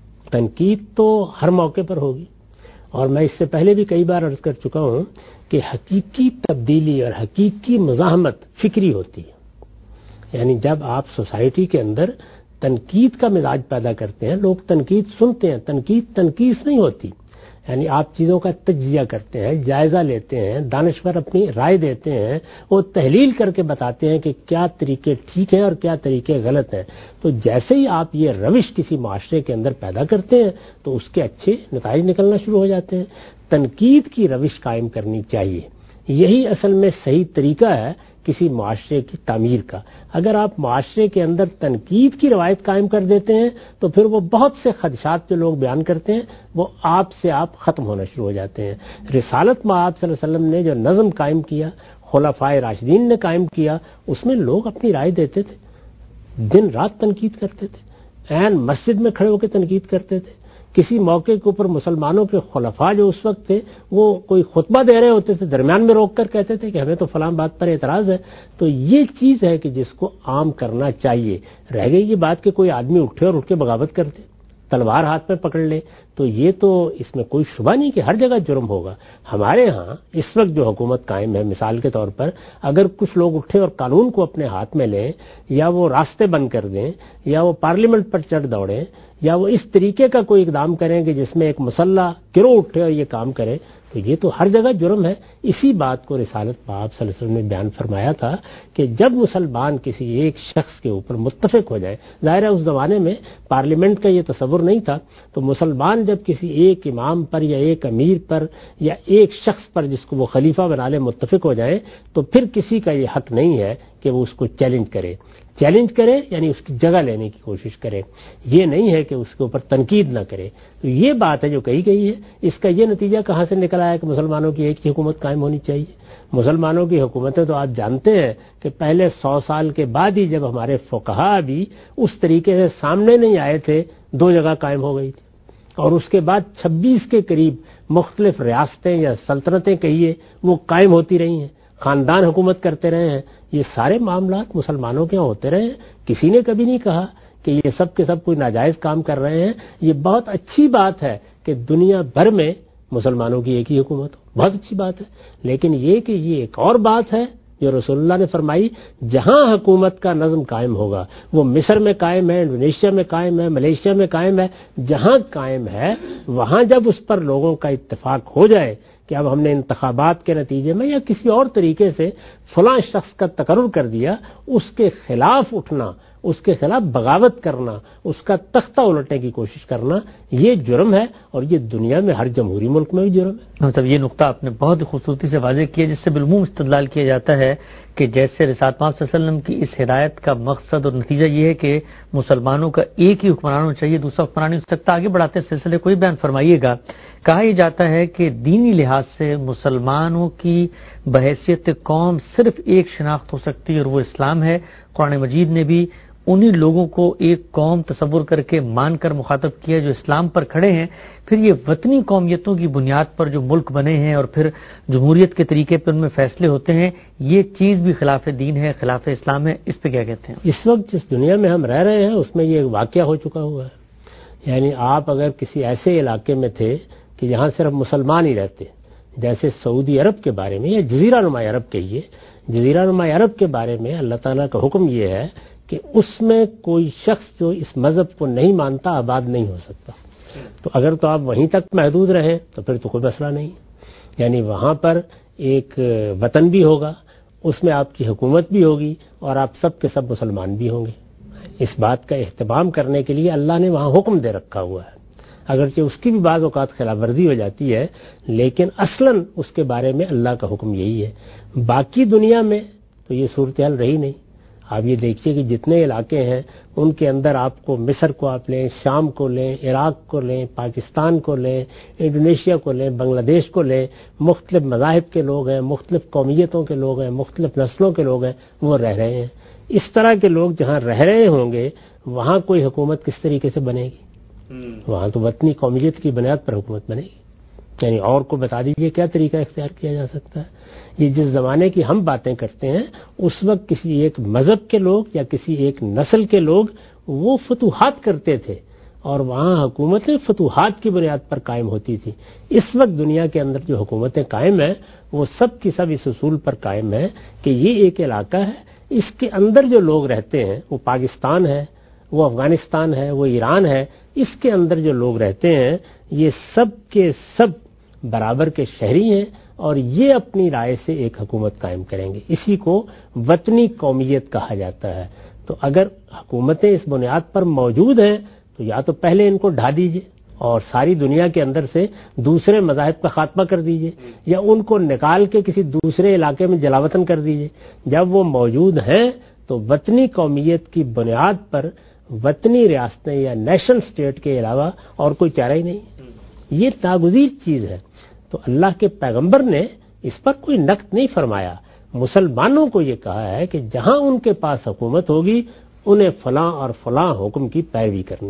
تنقید تو ہر موقع پر ہوگی, اور میں اس سے پہلے بھی کئی بار عرض کر چکا ہوں کہ حقیقی تبدیلی اور حقیقی مزاحمت فکری ہوتی ہے. یعنی جب آپ سوسائٹی کے اندر تنقید کا مزاج پیدا کرتے ہیں, لوگ تنقید سنتے ہیں, تنقید تنقید نہیں ہوتی. یعنی آپ چیزوں کا تجزیہ کرتے ہیں, جائزہ لیتے ہیں, دانشور اپنی رائے دیتے ہیں, وہ تحلیل کر کے بتاتے ہیں کہ کیا طریقے ٹھیک ہیں اور کیا طریقے غلط ہیں. تو جیسے ہی آپ یہ روش کسی معاشرے کے اندر پیدا کرتے ہیں تو اس کے اچھے نتائج نکلنا شروع ہو جاتے ہیں. تنقید کی روش قائم کرنی چاہیے, یہی اصل میں صحیح طریقہ ہے کسی معاشرے کی تعمیر کا. اگر آپ معاشرے کے اندر تنقید کی روایت قائم کر دیتے ہیں تو پھر وہ بہت سے خدشات جو لوگ بیان کرتے ہیں وہ آپ سے آپ ختم ہونا شروع ہو جاتے ہیں. رسالت مآب صلی اللہ علیہ وسلم نے جو نظم قائم کیا, خلفائے راشدین نے قائم کیا, اس میں لوگ اپنی رائے دیتے تھے, دن رات تنقید کرتے تھے, عین مسجد میں کھڑے ہو کے تنقید کرتے تھے. کسی موقع کے اوپر مسلمانوں کے خلفاء جو اس وقت تھے وہ کوئی خطبہ دے رہے ہوتے تھے، درمیان میں روک کر کہتے تھے کہ ہمیں تو فلاں بات پر اعتراض ہے. تو یہ چیز ہے کہ جس کو عام کرنا چاہیے. رہ گئی یہ بات کہ کوئی آدمی اٹھے اور اٹھ کے بغاوت کر دے، تلوار ہاتھ میں پکڑ لے، تو یہ تو اس میں کوئی شبہ نہیں کہ ہر جگہ جرم ہوگا. ہمارے ہاں اس وقت جو حکومت قائم ہے، مثال کے طور پر اگر کچھ لوگ اٹھے اور قانون کو اپنے ہاتھ میں لیں، یا وہ راستے بند کر دیں، یا وہ پارلیمنٹ پر چڑھ دوڑیں، یا وہ اس طریقے کا کوئی اقدام کریں کہ جس میں ایک مسلح گروہ اٹھے اور یہ کام کرے، تو یہ تو ہر جگہ جرم ہے. اسی بات کو رسالت پاک صلی اللہ علیہ وسلم نے بیان فرمایا تھا کہ جب مسلمان کسی ایک شخص کے اوپر متفق ہو جائے، ظاہر ہے اس زمانے میں پارلیمنٹ کا یہ تصور نہیں تھا، تو مسلمان جب کسی ایک امام پر یا ایک امیر پر یا ایک شخص پر جس کو وہ خلیفہ بنا لے متفق ہو جائیں، تو پھر کسی کا یہ حق نہیں ہے کہ وہ اس کو چیلنج کرے. چیلنج کرے یعنی اس کی جگہ لینے کی کوشش کرے، یہ نہیں ہے کہ اس کے اوپر تنقید نہ کرے. تو یہ بات ہے جو کہی گئی ہے. اس کا یہ نتیجہ کہاں سے نکلا ہے کہ مسلمانوں کی ایک ہی حکومت قائم ہونی چاہیے؟ مسلمانوں کی حکومتیں تو آپ جانتے ہیں کہ پہلے سو سال کے بعد ہی جب ہمارے فقہا بھی اس طریقے سے سامنے نہیں آئے تھے، دو جگہ قائم ہو گئی تھی، اور اس کے بعد چھبیس کے قریب مختلف ریاستیں یا سلطنتیں کہیے وہ قائم ہوتی رہی ہیں، خاندان حکومت کرتے رہے ہیں. یہ سارے معاملات مسلمانوں کے ہوتے رہے ہیں. کسی نے کبھی نہیں کہا کہ یہ سب کے سب کوئی ناجائز کام کر رہے ہیں. یہ بہت اچھی بات ہے کہ دنیا بھر میں مسلمانوں کی ایک ہی حکومت ہو، بہت اچھی بات ہے. لیکن یہ کہ یہ ایک اور بات ہے جو رسول اللہ نے فرمائی، جہاں حکومت کا نظم قائم ہوگا، وہ مصر میں قائم ہے، انڈونیشیا میں قائم ہے، ملیشیا میں قائم ہے، جہاں قائم ہے وہاں جب اس پر لوگوں کا اتفاق ہو جائے کہ اب ہم نے انتخابات کے نتیجے میں یا کسی اور طریقے سے فلاں شخص کا تقرر کر دیا، اس کے خلاف اٹھنا، اس کے خلاف بغاوت کرنا، اس کا تختہ الٹنے کی کوشش کرنا، یہ جرم ہے، اور یہ دنیا میں ہر جمہوری ملک میں بھی جرم ہے. مطلب یہ نقطہ آپ نے بہت خوبصورتی سے واضح کیا، جس سے بالعموم استدلال کیا جاتا ہے کہ جیسے رسالت پاک صلی اللہ علیہ وسلم کی اس ہدایت کا مقصد اور نتیجہ یہ ہے کہ مسلمانوں کا ایک ہی حکمران ہونا چاہیے، دوسرا حکمران نہیں ہو سکتا. آگے بڑھاتے سلسلے کوئی بیان فرمائیے گا. کہا یہ جاتا ہے کہ دینی لحاظ سے مسلمانوں کی بحیثیت قوم صرف ایک شناخت ہو سکتی ہے اور وہ اسلام ہے. قرآن مجید نے بھی انہی لوگوں کو ایک قوم تصور کر کے مان کر مخاطب کیا جو اسلام پر کھڑے ہیں. پھر یہ وطنی قومیتوں کی بنیاد پر جو ملک بنے ہیں اور پھر جمہوریت کے طریقے پر ان میں فیصلے ہوتے ہیں، یہ چیز بھی خلاف دین ہے، خلاف اسلام ہے. اس پہ کیا کہتے ہیں؟ اس وقت جس دنیا میں ہم رہ رہے ہیں اس میں یہ ایک واقعہ ہو چکا ہوا ہے. یعنی آپ اگر کسی ایسے علاقے میں تھے کہ جہاں صرف مسلمان ہی رہتے، جیسے سعودی عرب کے بارے میں یا جزیرہ نما عرب کہیے، جزیرہ نما عرب کے بارے میں اللہ تعالیٰ کا حکم یہ ہے کہ اس میں کوئی شخص جو اس مذہب کو نہیں مانتا آباد نہیں ہو سکتا. تو اگر تو آپ وہیں تک محدود رہیں تو پھر تو کوئی مسئلہ نہیں. یعنی وہاں پر ایک وطن بھی ہوگا، اس میں آپ کی حکومت بھی ہوگی، اور آپ سب کے سب مسلمان بھی ہوں گے. اس بات کا اہتمام کرنے کے لیے اللہ نے وہاں حکم دے رکھا ہوا ہے. اگرچہ اس کی بھی بعض اوقات خلاف ورزی ہو جاتی ہے، لیکن اصلاً اس کے بارے میں اللہ کا حکم یہی ہے. باقی دنیا میں تو یہ صورتحال رہی نہیں. آپ یہ دیکھیے کہ جتنے علاقے ہیں ان کے اندر آپ کو مصر کو آپ لیں، شام کو لیں، عراق کو لیں، پاکستان کو لیں، انڈونیشیا کو لیں، بنگلہ دیش کو لیں، مختلف مذاہب کے لوگ ہیں، مختلف قومیتوں کے لوگ ہیں، مختلف نسلوں کے لوگ ہیں، وہ رہ رہے ہیں. اس طرح کے لوگ جہاں رہ رہے ہوں گے وہاں کوئی حکومت کس طریقے سے بنے گی؟ وہاں تو وطنی قومیت کی بنیاد پر حکومت بنے گی. یعنی اور کو بتا دیجئے کیا طریقہ اختیار کیا جا سکتا ہے. یہ جس زمانے کی ہم باتیں کرتے ہیں اس وقت کسی ایک مذہب کے لوگ یا کسی ایک نسل کے لوگ وہ فتوحات کرتے تھے اور وہاں حکومتیں فتوحات کی بنیاد پر قائم ہوتی تھی. اس وقت دنیا کے اندر جو حکومتیں قائم ہیں وہ سب کی سب اس اصول پر قائم ہے کہ یہ ایک علاقہ ہے، اس کے اندر جو لوگ رہتے ہیں، وہ پاکستان ہے، وہ افغانستان ہے، وہ ایران ہے، اس کے اندر جو لوگ رہتے ہیں یہ سب کے سب برابر کے شہری ہیں اور یہ اپنی رائے سے ایک حکومت قائم کریں گے. اسی کو وطنی قومیت کہا جاتا ہے. تو اگر حکومتیں اس بنیاد پر موجود ہیں تو یا تو پہلے ان کو ڈھا دیجئے اور ساری دنیا کے اندر سے دوسرے مذاہب کا خاتمہ کر دیجئے، یا ان کو نکال کے کسی دوسرے علاقے میں جلاوطن کر دیجئے. جب وہ موجود ہیں تو وطنی قومیت کی بنیاد پر وطنی ریاستیں یا نیشنل سٹیٹ کے علاوہ اور کوئی چارہ ہی نہیں. یہ ناگزیر چیز ہے. تو اللہ کے پیغمبر نے اس پر کوئی نقد نہیں فرمایا. مسلمانوں کو یہ کہا ہے کہ جہاں ان کے پاس حکومت ہوگی انہیں فلاں اور فلاں حکم کی پیروی کرنی ہے.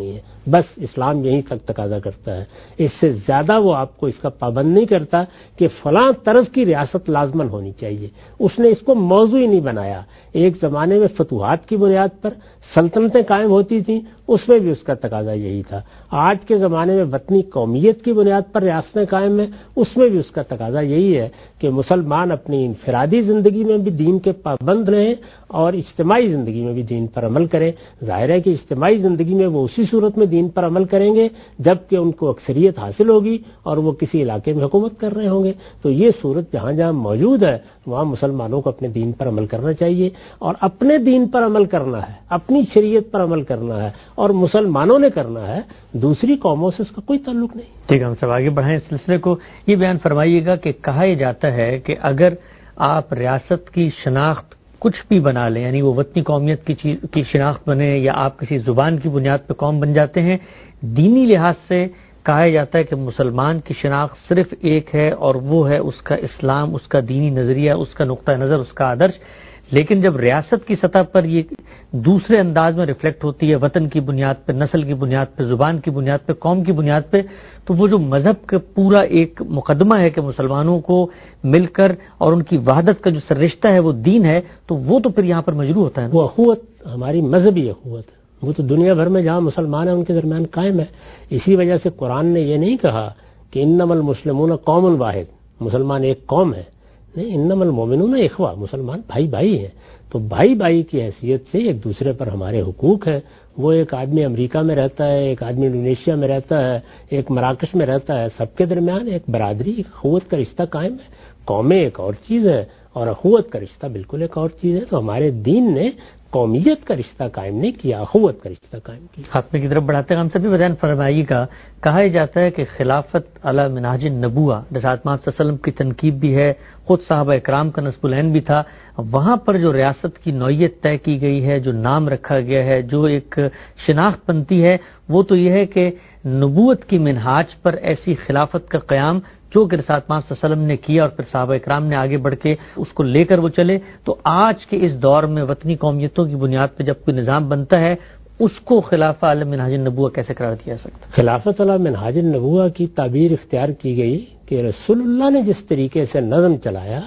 بس اسلام یہیں تک تقاضا کرتا ہے، اس سے زیادہ وہ آپ کو اس کا پابند نہیں کرتا کہ فلاں طرز کی ریاست لازماً ہونی چاہیے. اس نے اس کو موضوع ہی نہیں بنایا. ایک زمانے میں فتوحات کی بنیاد پر سلطنتیں قائم ہوتی تھیں، اس میں بھی اس کا تقاضا یہی تھا. آج کے زمانے میں وطنی قومیت کی بنیاد پر ریاستیں قائم ہیں، اس میں بھی اس کا تقاضا یہی ہے کہ مسلمان اپنی انفرادی زندگی میں بھی دین کے پابند رہیں اور اجتماعی زندگی میں بھی دین پر عمل کریں. ظاہر ہے کہ اجتماعی زندگی میں وہ اسی صورت میں دین پر عمل کریں گے جبکہ ان کو اکثریت حاصل ہوگی اور وہ کسی علاقے میں حکومت کر رہے ہوں گے. تو یہ صورت جہاں جہاں موجود ہے وہاں مسلمانوں کو اپنے دین پر عمل کرنا چاہیے، اور اپنے دین پر عمل کرنا ہے، اپنی شریعت پر عمل کرنا ہے، اور مسلمانوں نے کرنا ہے، دوسری قوموں سے اس کا کوئی تعلق نہیں. ٹھیک ہے، ہم سب آگے بڑھائیں اس سلسلے کو. یہ بیان فرمائیے گا کہ کہا یہ جاتا ہے کہ اگر آپ ریاست کی شناخت کچھ بھی بنا لیں، یعنی وہ وطنی قومیت کی چیز کی شناخت بنے یا آپ کسی زبان کی بنیاد پہ قوم بن جاتے ہیں، دینی لحاظ سے کہا جاتا ہے کہ مسلمان کی شناخت صرف ایک ہے اور وہ ہے اس کا اسلام، اس کا دینی نظریہ، اس کا نقطہ نظر، اس کا آدرش. لیکن جب ریاست کی سطح پر یہ دوسرے انداز میں ریفلیکٹ ہوتی ہے، وطن کی بنیاد پہ، نسل کی بنیاد پہ، زبان کی بنیاد پہ، قوم کی بنیاد پہ، تو وہ جو مذہب کا پورا ایک مقدمہ ہے کہ مسلمانوں کو مل کر اور ان کی وحدت کا جو سررشتہ ہے وہ دین ہے، تو وہ تو پھر یہاں پر مجروح ہوتا ہے. وہ اخوت ہماری مذہبی اخوت ہے، وہ تو دنیا بھر میں جہاں مسلمان ہیں ان کے درمیان قائم ہے. اسی وجہ سے قرآن نے یہ نہیں کہا کہ انما المسلمون قوم واحد، مسلمان ایک قوم ہے. نہیں، انما المومنون اخوہ، مسلمان بھائی بھائی ہیں. تو بھائی بھائی کی حیثیت سے ایک دوسرے پر ہمارے حقوق ہیں. وہ ایک آدمی امریکہ میں رہتا ہے، ایک آدمی انڈونیشیا میں رہتا ہے، ایک مراکش میں رہتا ہے، سب کے درمیان ایک برادری، ایک اخوت کا رشتہ قائم ہے. قومیں ایک اور چیز ہے اور اخوت کا رشتہ بالکل ایک اور چیز ہے. تو ہمارے دین نے قومیت کا رشتہ قائم نہیں کیا، اخوت کا رشتہ قائم کیا. خاتمے کی طرف بڑھاتے ہیں، ہم سبھی بیان فرمائیے گا. کہا جاتا ہے کہ خلافت علی منہاج النبوہ، جیسا آپ صلی اللہ علیہ وسلم کی تنقیب بھی ہے، خود صحابہ اکرام کا نصب العین بھی تھا، وہاں پر جو ریاست کی نوعیت طے کی گئی ہے، جو نام رکھا گیا ہے، جو ایک شناخت بنتی ہے، وہ تو یہ ہے کہ نبوت کی منہاج پر ایسی خلافت کا قیام جو کہ رسالت پاک صلی اللہ علیہ وسلم نے کیا اور پھر صحابہ اکرام نے آگے بڑھ کے اس کو لے کر وہ چلے. تو آج کے اس دور میں وطنی قومیتوں کی بنیاد پہ جب کوئی نظام بنتا ہے اس کو خلافہ علی منہاج النبوہ کیسے قرار دیا جا سکتا ہے؟ خلافت علی منہاج النبوہ کی تعبیر اختیار کی گئی کہ رسول اللہ نے جس طریقے سے نظم چلایا،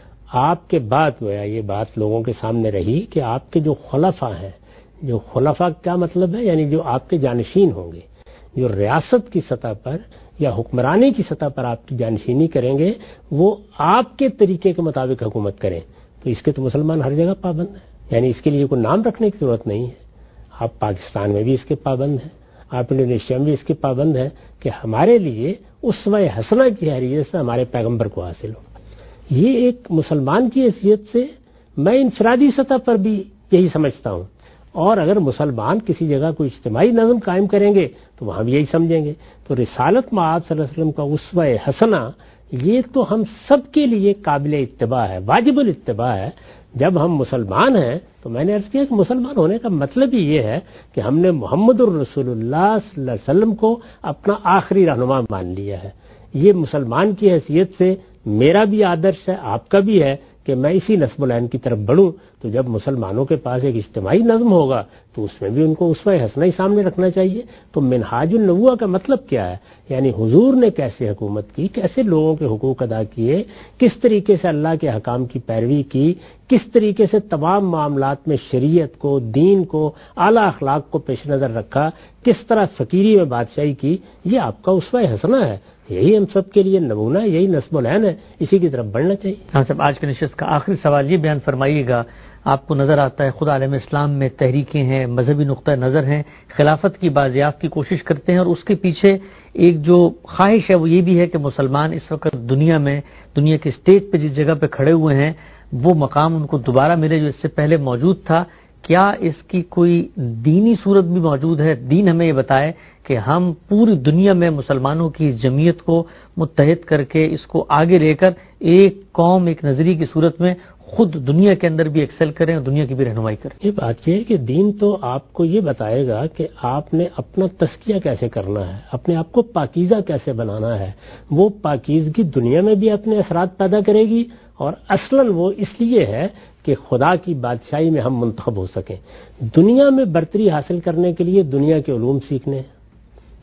آپ کے بعد گویا یہ بات لوگوں کے سامنے رہی کہ آپ کے جو خلفاء ہیں، جو خلفاء کیا مطلب ہے، یعنی جو آپ کے جانشین ہوں گے، جو ریاست کی سطح پر یا حکمرانی کی سطح پر آپ کی جانشینی کریں گے، وہ آپ کے طریقے کے مطابق حکومت کریں. تو اس کے تو مسلمان ہر جگہ پابند ہیں، یعنی اس کے لیے کوئی نام رکھنے کی ضرورت نہیں ہے. آپ پاکستان میں بھی اس کے پابند ہیں، آپ انڈونیشیا میں بھی اس کے پابند ہیں کہ ہمارے لیے اسوہ حسنہ کی حیثیت سے ہمارے پیغمبر کو حاصل ہو. یہ ایک مسلمان کی حیثیت سے میں انفرادی سطح پر بھی یہی سمجھتا ہوں، اور اگر مسلمان کسی جگہ کوئی اجتماعی نظم قائم کریں گے تو وہاں بھی یہی سمجھیں گے. تو رسالت مآب صلی اللہ علیہ وسلم کا اسوہ حسنہ یہ تو ہم سب کے لیے قابل اتباع ہے، واجب الاتباع ہے. جب ہم مسلمان ہیں تو میں نے عرض کیا کہ مسلمان ہونے کا مطلب ہی یہ ہے کہ ہم نے محمد الرسول اللہ صلی اللہ علیہ وسلم کو اپنا آخری رہنما مان لیا ہے. یہ مسلمان کی حیثیت سے میرا بھی آدرش ہے، آپ کا بھی ہے کہ میں اسی نصب العین کی طرف بڑھوں. تو جب مسلمانوں کے پاس ایک اجتماعی نظم ہوگا تو اس میں بھی ان کو اسوہ حسنہ ہی سامنے رکھنا چاہیے. تو منہاج النبوہ کا مطلب کیا ہے؟ یعنی حضور نے کیسے حکومت کی، کیسے لوگوں کے حقوق ادا کیے، کس طریقے سے اللہ کے حکام کی پیروی کی، کس طریقے سے تمام معاملات میں شریعت کو، دین کو، اعلیٰ اخلاق کو پیش نظر رکھا، کس طرح فقیری میں بادشاہی کی، یہ آپ کا اسوہ حسنہ ہے. یہی ہم سب کے لیے نمونہ ہے، یہی نصب العین ہے، اسی کی طرف بڑھنا چاہیے. ہاں صاحب، آج کے نشست کا آخری سوال یہ بیان فرمائیے گا. آپ کو نظر آتا ہے خود عالم اسلام میں تحریکیں ہیں، مذہبی نقطہ نظر ہیں، خلافت کی بازیافت کی کوشش کرتے ہیں، اور اس کے پیچھے ایک جو خواہش ہے وہ یہ بھی ہے کہ مسلمان اس وقت دنیا میں، دنیا کے اسٹیج پہ جس جگہ پہ کھڑے ہوئے ہیں وہ مقام ان کو دوبارہ ملے جو اس سے پہلے موجود تھا. کیا اس کی کوئی دینی صورت بھی موجود ہے؟ دین ہمیں یہ بتائے کہ ہم پوری دنیا میں مسلمانوں کی اس جمعیت کو متحد کر کے اس کو آگے لے کر ایک قوم، ایک نظریے کی صورت میں خود دنیا کے اندر بھی ایکسل کریں اور دنیا کی بھی رہنمائی کریں. یہ بات یہ ہے کہ دین تو آپ کو یہ بتائے گا کہ آپ نے اپنا تزکیہ کیسے کرنا ہے، اپنے آپ کو پاکیزہ کیسے بنانا ہے. وہ پاکیزگی دنیا میں بھی اپنے اثرات پیدا کرے گی، اور اصلاً وہ اس لیے ہے کہ خدا کی بادشاہی میں ہم منتخب ہو سکیں. دنیا میں برتری حاصل کرنے کے لیے دنیا کے علوم سیکھنے ہیں،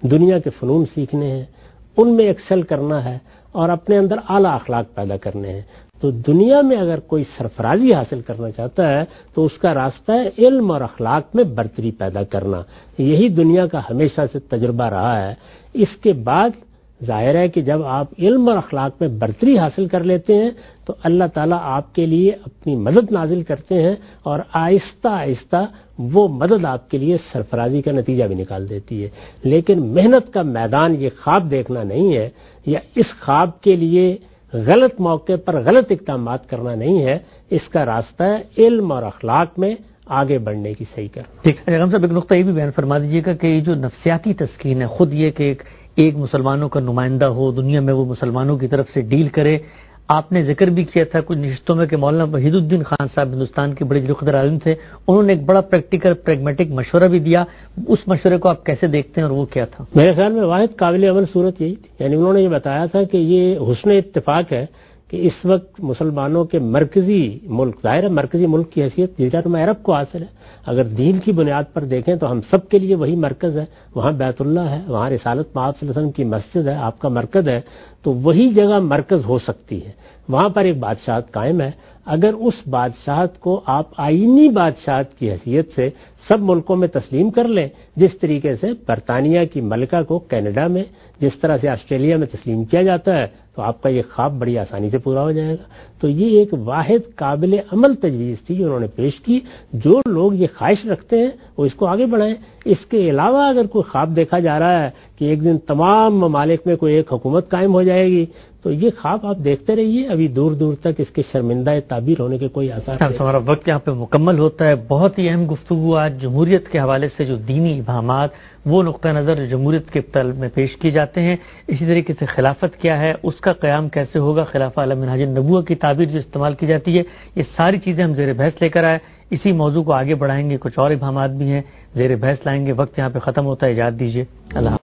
دنیا کے فنون سیکھنے ہیں، ان میں ایکسل کرنا ہے اور اپنے اندر اعلیٰ اخلاق پیدا کرنے ہیں۔ تو دنیا میں اگر کوئی سرفرازی حاصل کرنا چاہتا ہے تو اس کا راستہ ہے علم اور اخلاق میں برتری پیدا کرنا۔ یہی دنیا کا ہمیشہ سے تجربہ رہا ہے۔ اس کے بعد ظاہر ہے کہ جب آپ علم اور اخلاق میں برتری حاصل کر لیتے ہیں تو اللہ تعالیٰ آپ کے لیے اپنی مدد نازل کرتے ہیں اور آہستہ آہستہ وہ مدد آپ کے لیے سرفرازی کا نتیجہ بھی نکال دیتی ہے۔ لیکن محنت کا میدان یہ خواب دیکھنا نہیں ہے یا اس خواب کے لیے غلط موقع پر غلط اقدامات کرنا نہیں ہے، اس کا راستہ ہے علم اور اخلاق میں آگے بڑھنے کی صحیح کرنا۔ ٹھیک ہے صاحب، ایک نقطہ یہ بھی بیان فرما دیجیے گا کہ یہ جو نفسیاتی تسکین ہے، خود یہ کہ ایک ایک مسلمانوں کا نمائندہ ہو دنیا میں، وہ مسلمانوں کی طرف سے ڈیل کرے۔ آپ نے ذکر بھی کیا تھا کچھ نشستوں میں کہ مولانا وحید الدین خان صاحب ہندوستان کے بڑے جلوقدر عالم تھے، انہوں نے ایک بڑا پریکٹیکل پریگمیٹک مشورہ بھی دیا، اس مشورے کو آپ کیسے دیکھتے ہیں اور وہ کیا تھا؟ میرے خیال میں واحد قابل عمل صورت یہی تھی، یعنی انہوں نے یہ بتایا تھا کہ یہ حسن اتفاق ہے کہ اس وقت مسلمانوں کے مرکزی ملک، ظاہر ہے مرکزی ملک کی حیثیت جزیرۃ عرب کو حاصل ہے، اگر دین کی بنیاد پر دیکھیں تو ہم سب کے لیے وہی مرکز ہے، وہاں بیت اللہ ہے، وہاں رسالت مآب صلی اللہ علیہ وسلم کی مسجد ہے، آپ کا مرکز ہے، تو وہی جگہ مرکز ہو سکتی ہے، وہاں پر ایک بادشاہت قائم ہے۔ اگر اس بادشاہت کو آپ آئینی بادشاہت کی حیثیت سے سب ملکوں میں تسلیم کر لیں، جس طریقے سے برطانیہ کی ملکہ کو کینیڈا میں، جس طرح سے آسٹریلیا میں تسلیم کیا جاتا ہے، تو آپ کا یہ خواب بڑی آسانی سے پورا ہو جائے گا۔ تو یہ ایک واحد قابل عمل تجویز تھی جو انہوں نے پیش کی۔ جو لوگ یہ خواہش رکھتے ہیں وہ اس کو آگے بڑھائیں۔ اس کے علاوہ اگر کوئی خواب دیکھا جا رہا ہے کہ ایک دن تمام ممالک میں کوئی ایک حکومت قائم ہو جائے گی، تو یہ خواب آپ دیکھتے رہیے، ابھی دور دور تک اس کے شرمندہ تعبیر ہونے کے کوئی آثار نہیں۔ ہمارا وقت یہاں پہ مکمل ہوتا ہے۔ بہت ہی اہم گفتگو آج جمہوریت کے حوالے سے، جو دینی ابہامات، وہ نقطہ نظر جو جمہوریت کے ابطال میں پیش کیے جاتے ہیں، اسی طریقے سے خلافت کیا ہے، اس کا قیام کیسے ہوگا، خلافہ علی منہاج النبوہ کی تعبیر جو استعمال کی جاتی ہے، یہ ساری چیزیں ہم زیر بحث لے کر آئے۔ اسی موضوع کو آگے بڑھائیں گے، کچھ اور ابہامات بھی ہیں زیر بحث لائیں گے۔ وقت یہاں پہ ختم ہوتا ہے، اجازت دیجیے، اللہ حافظ۔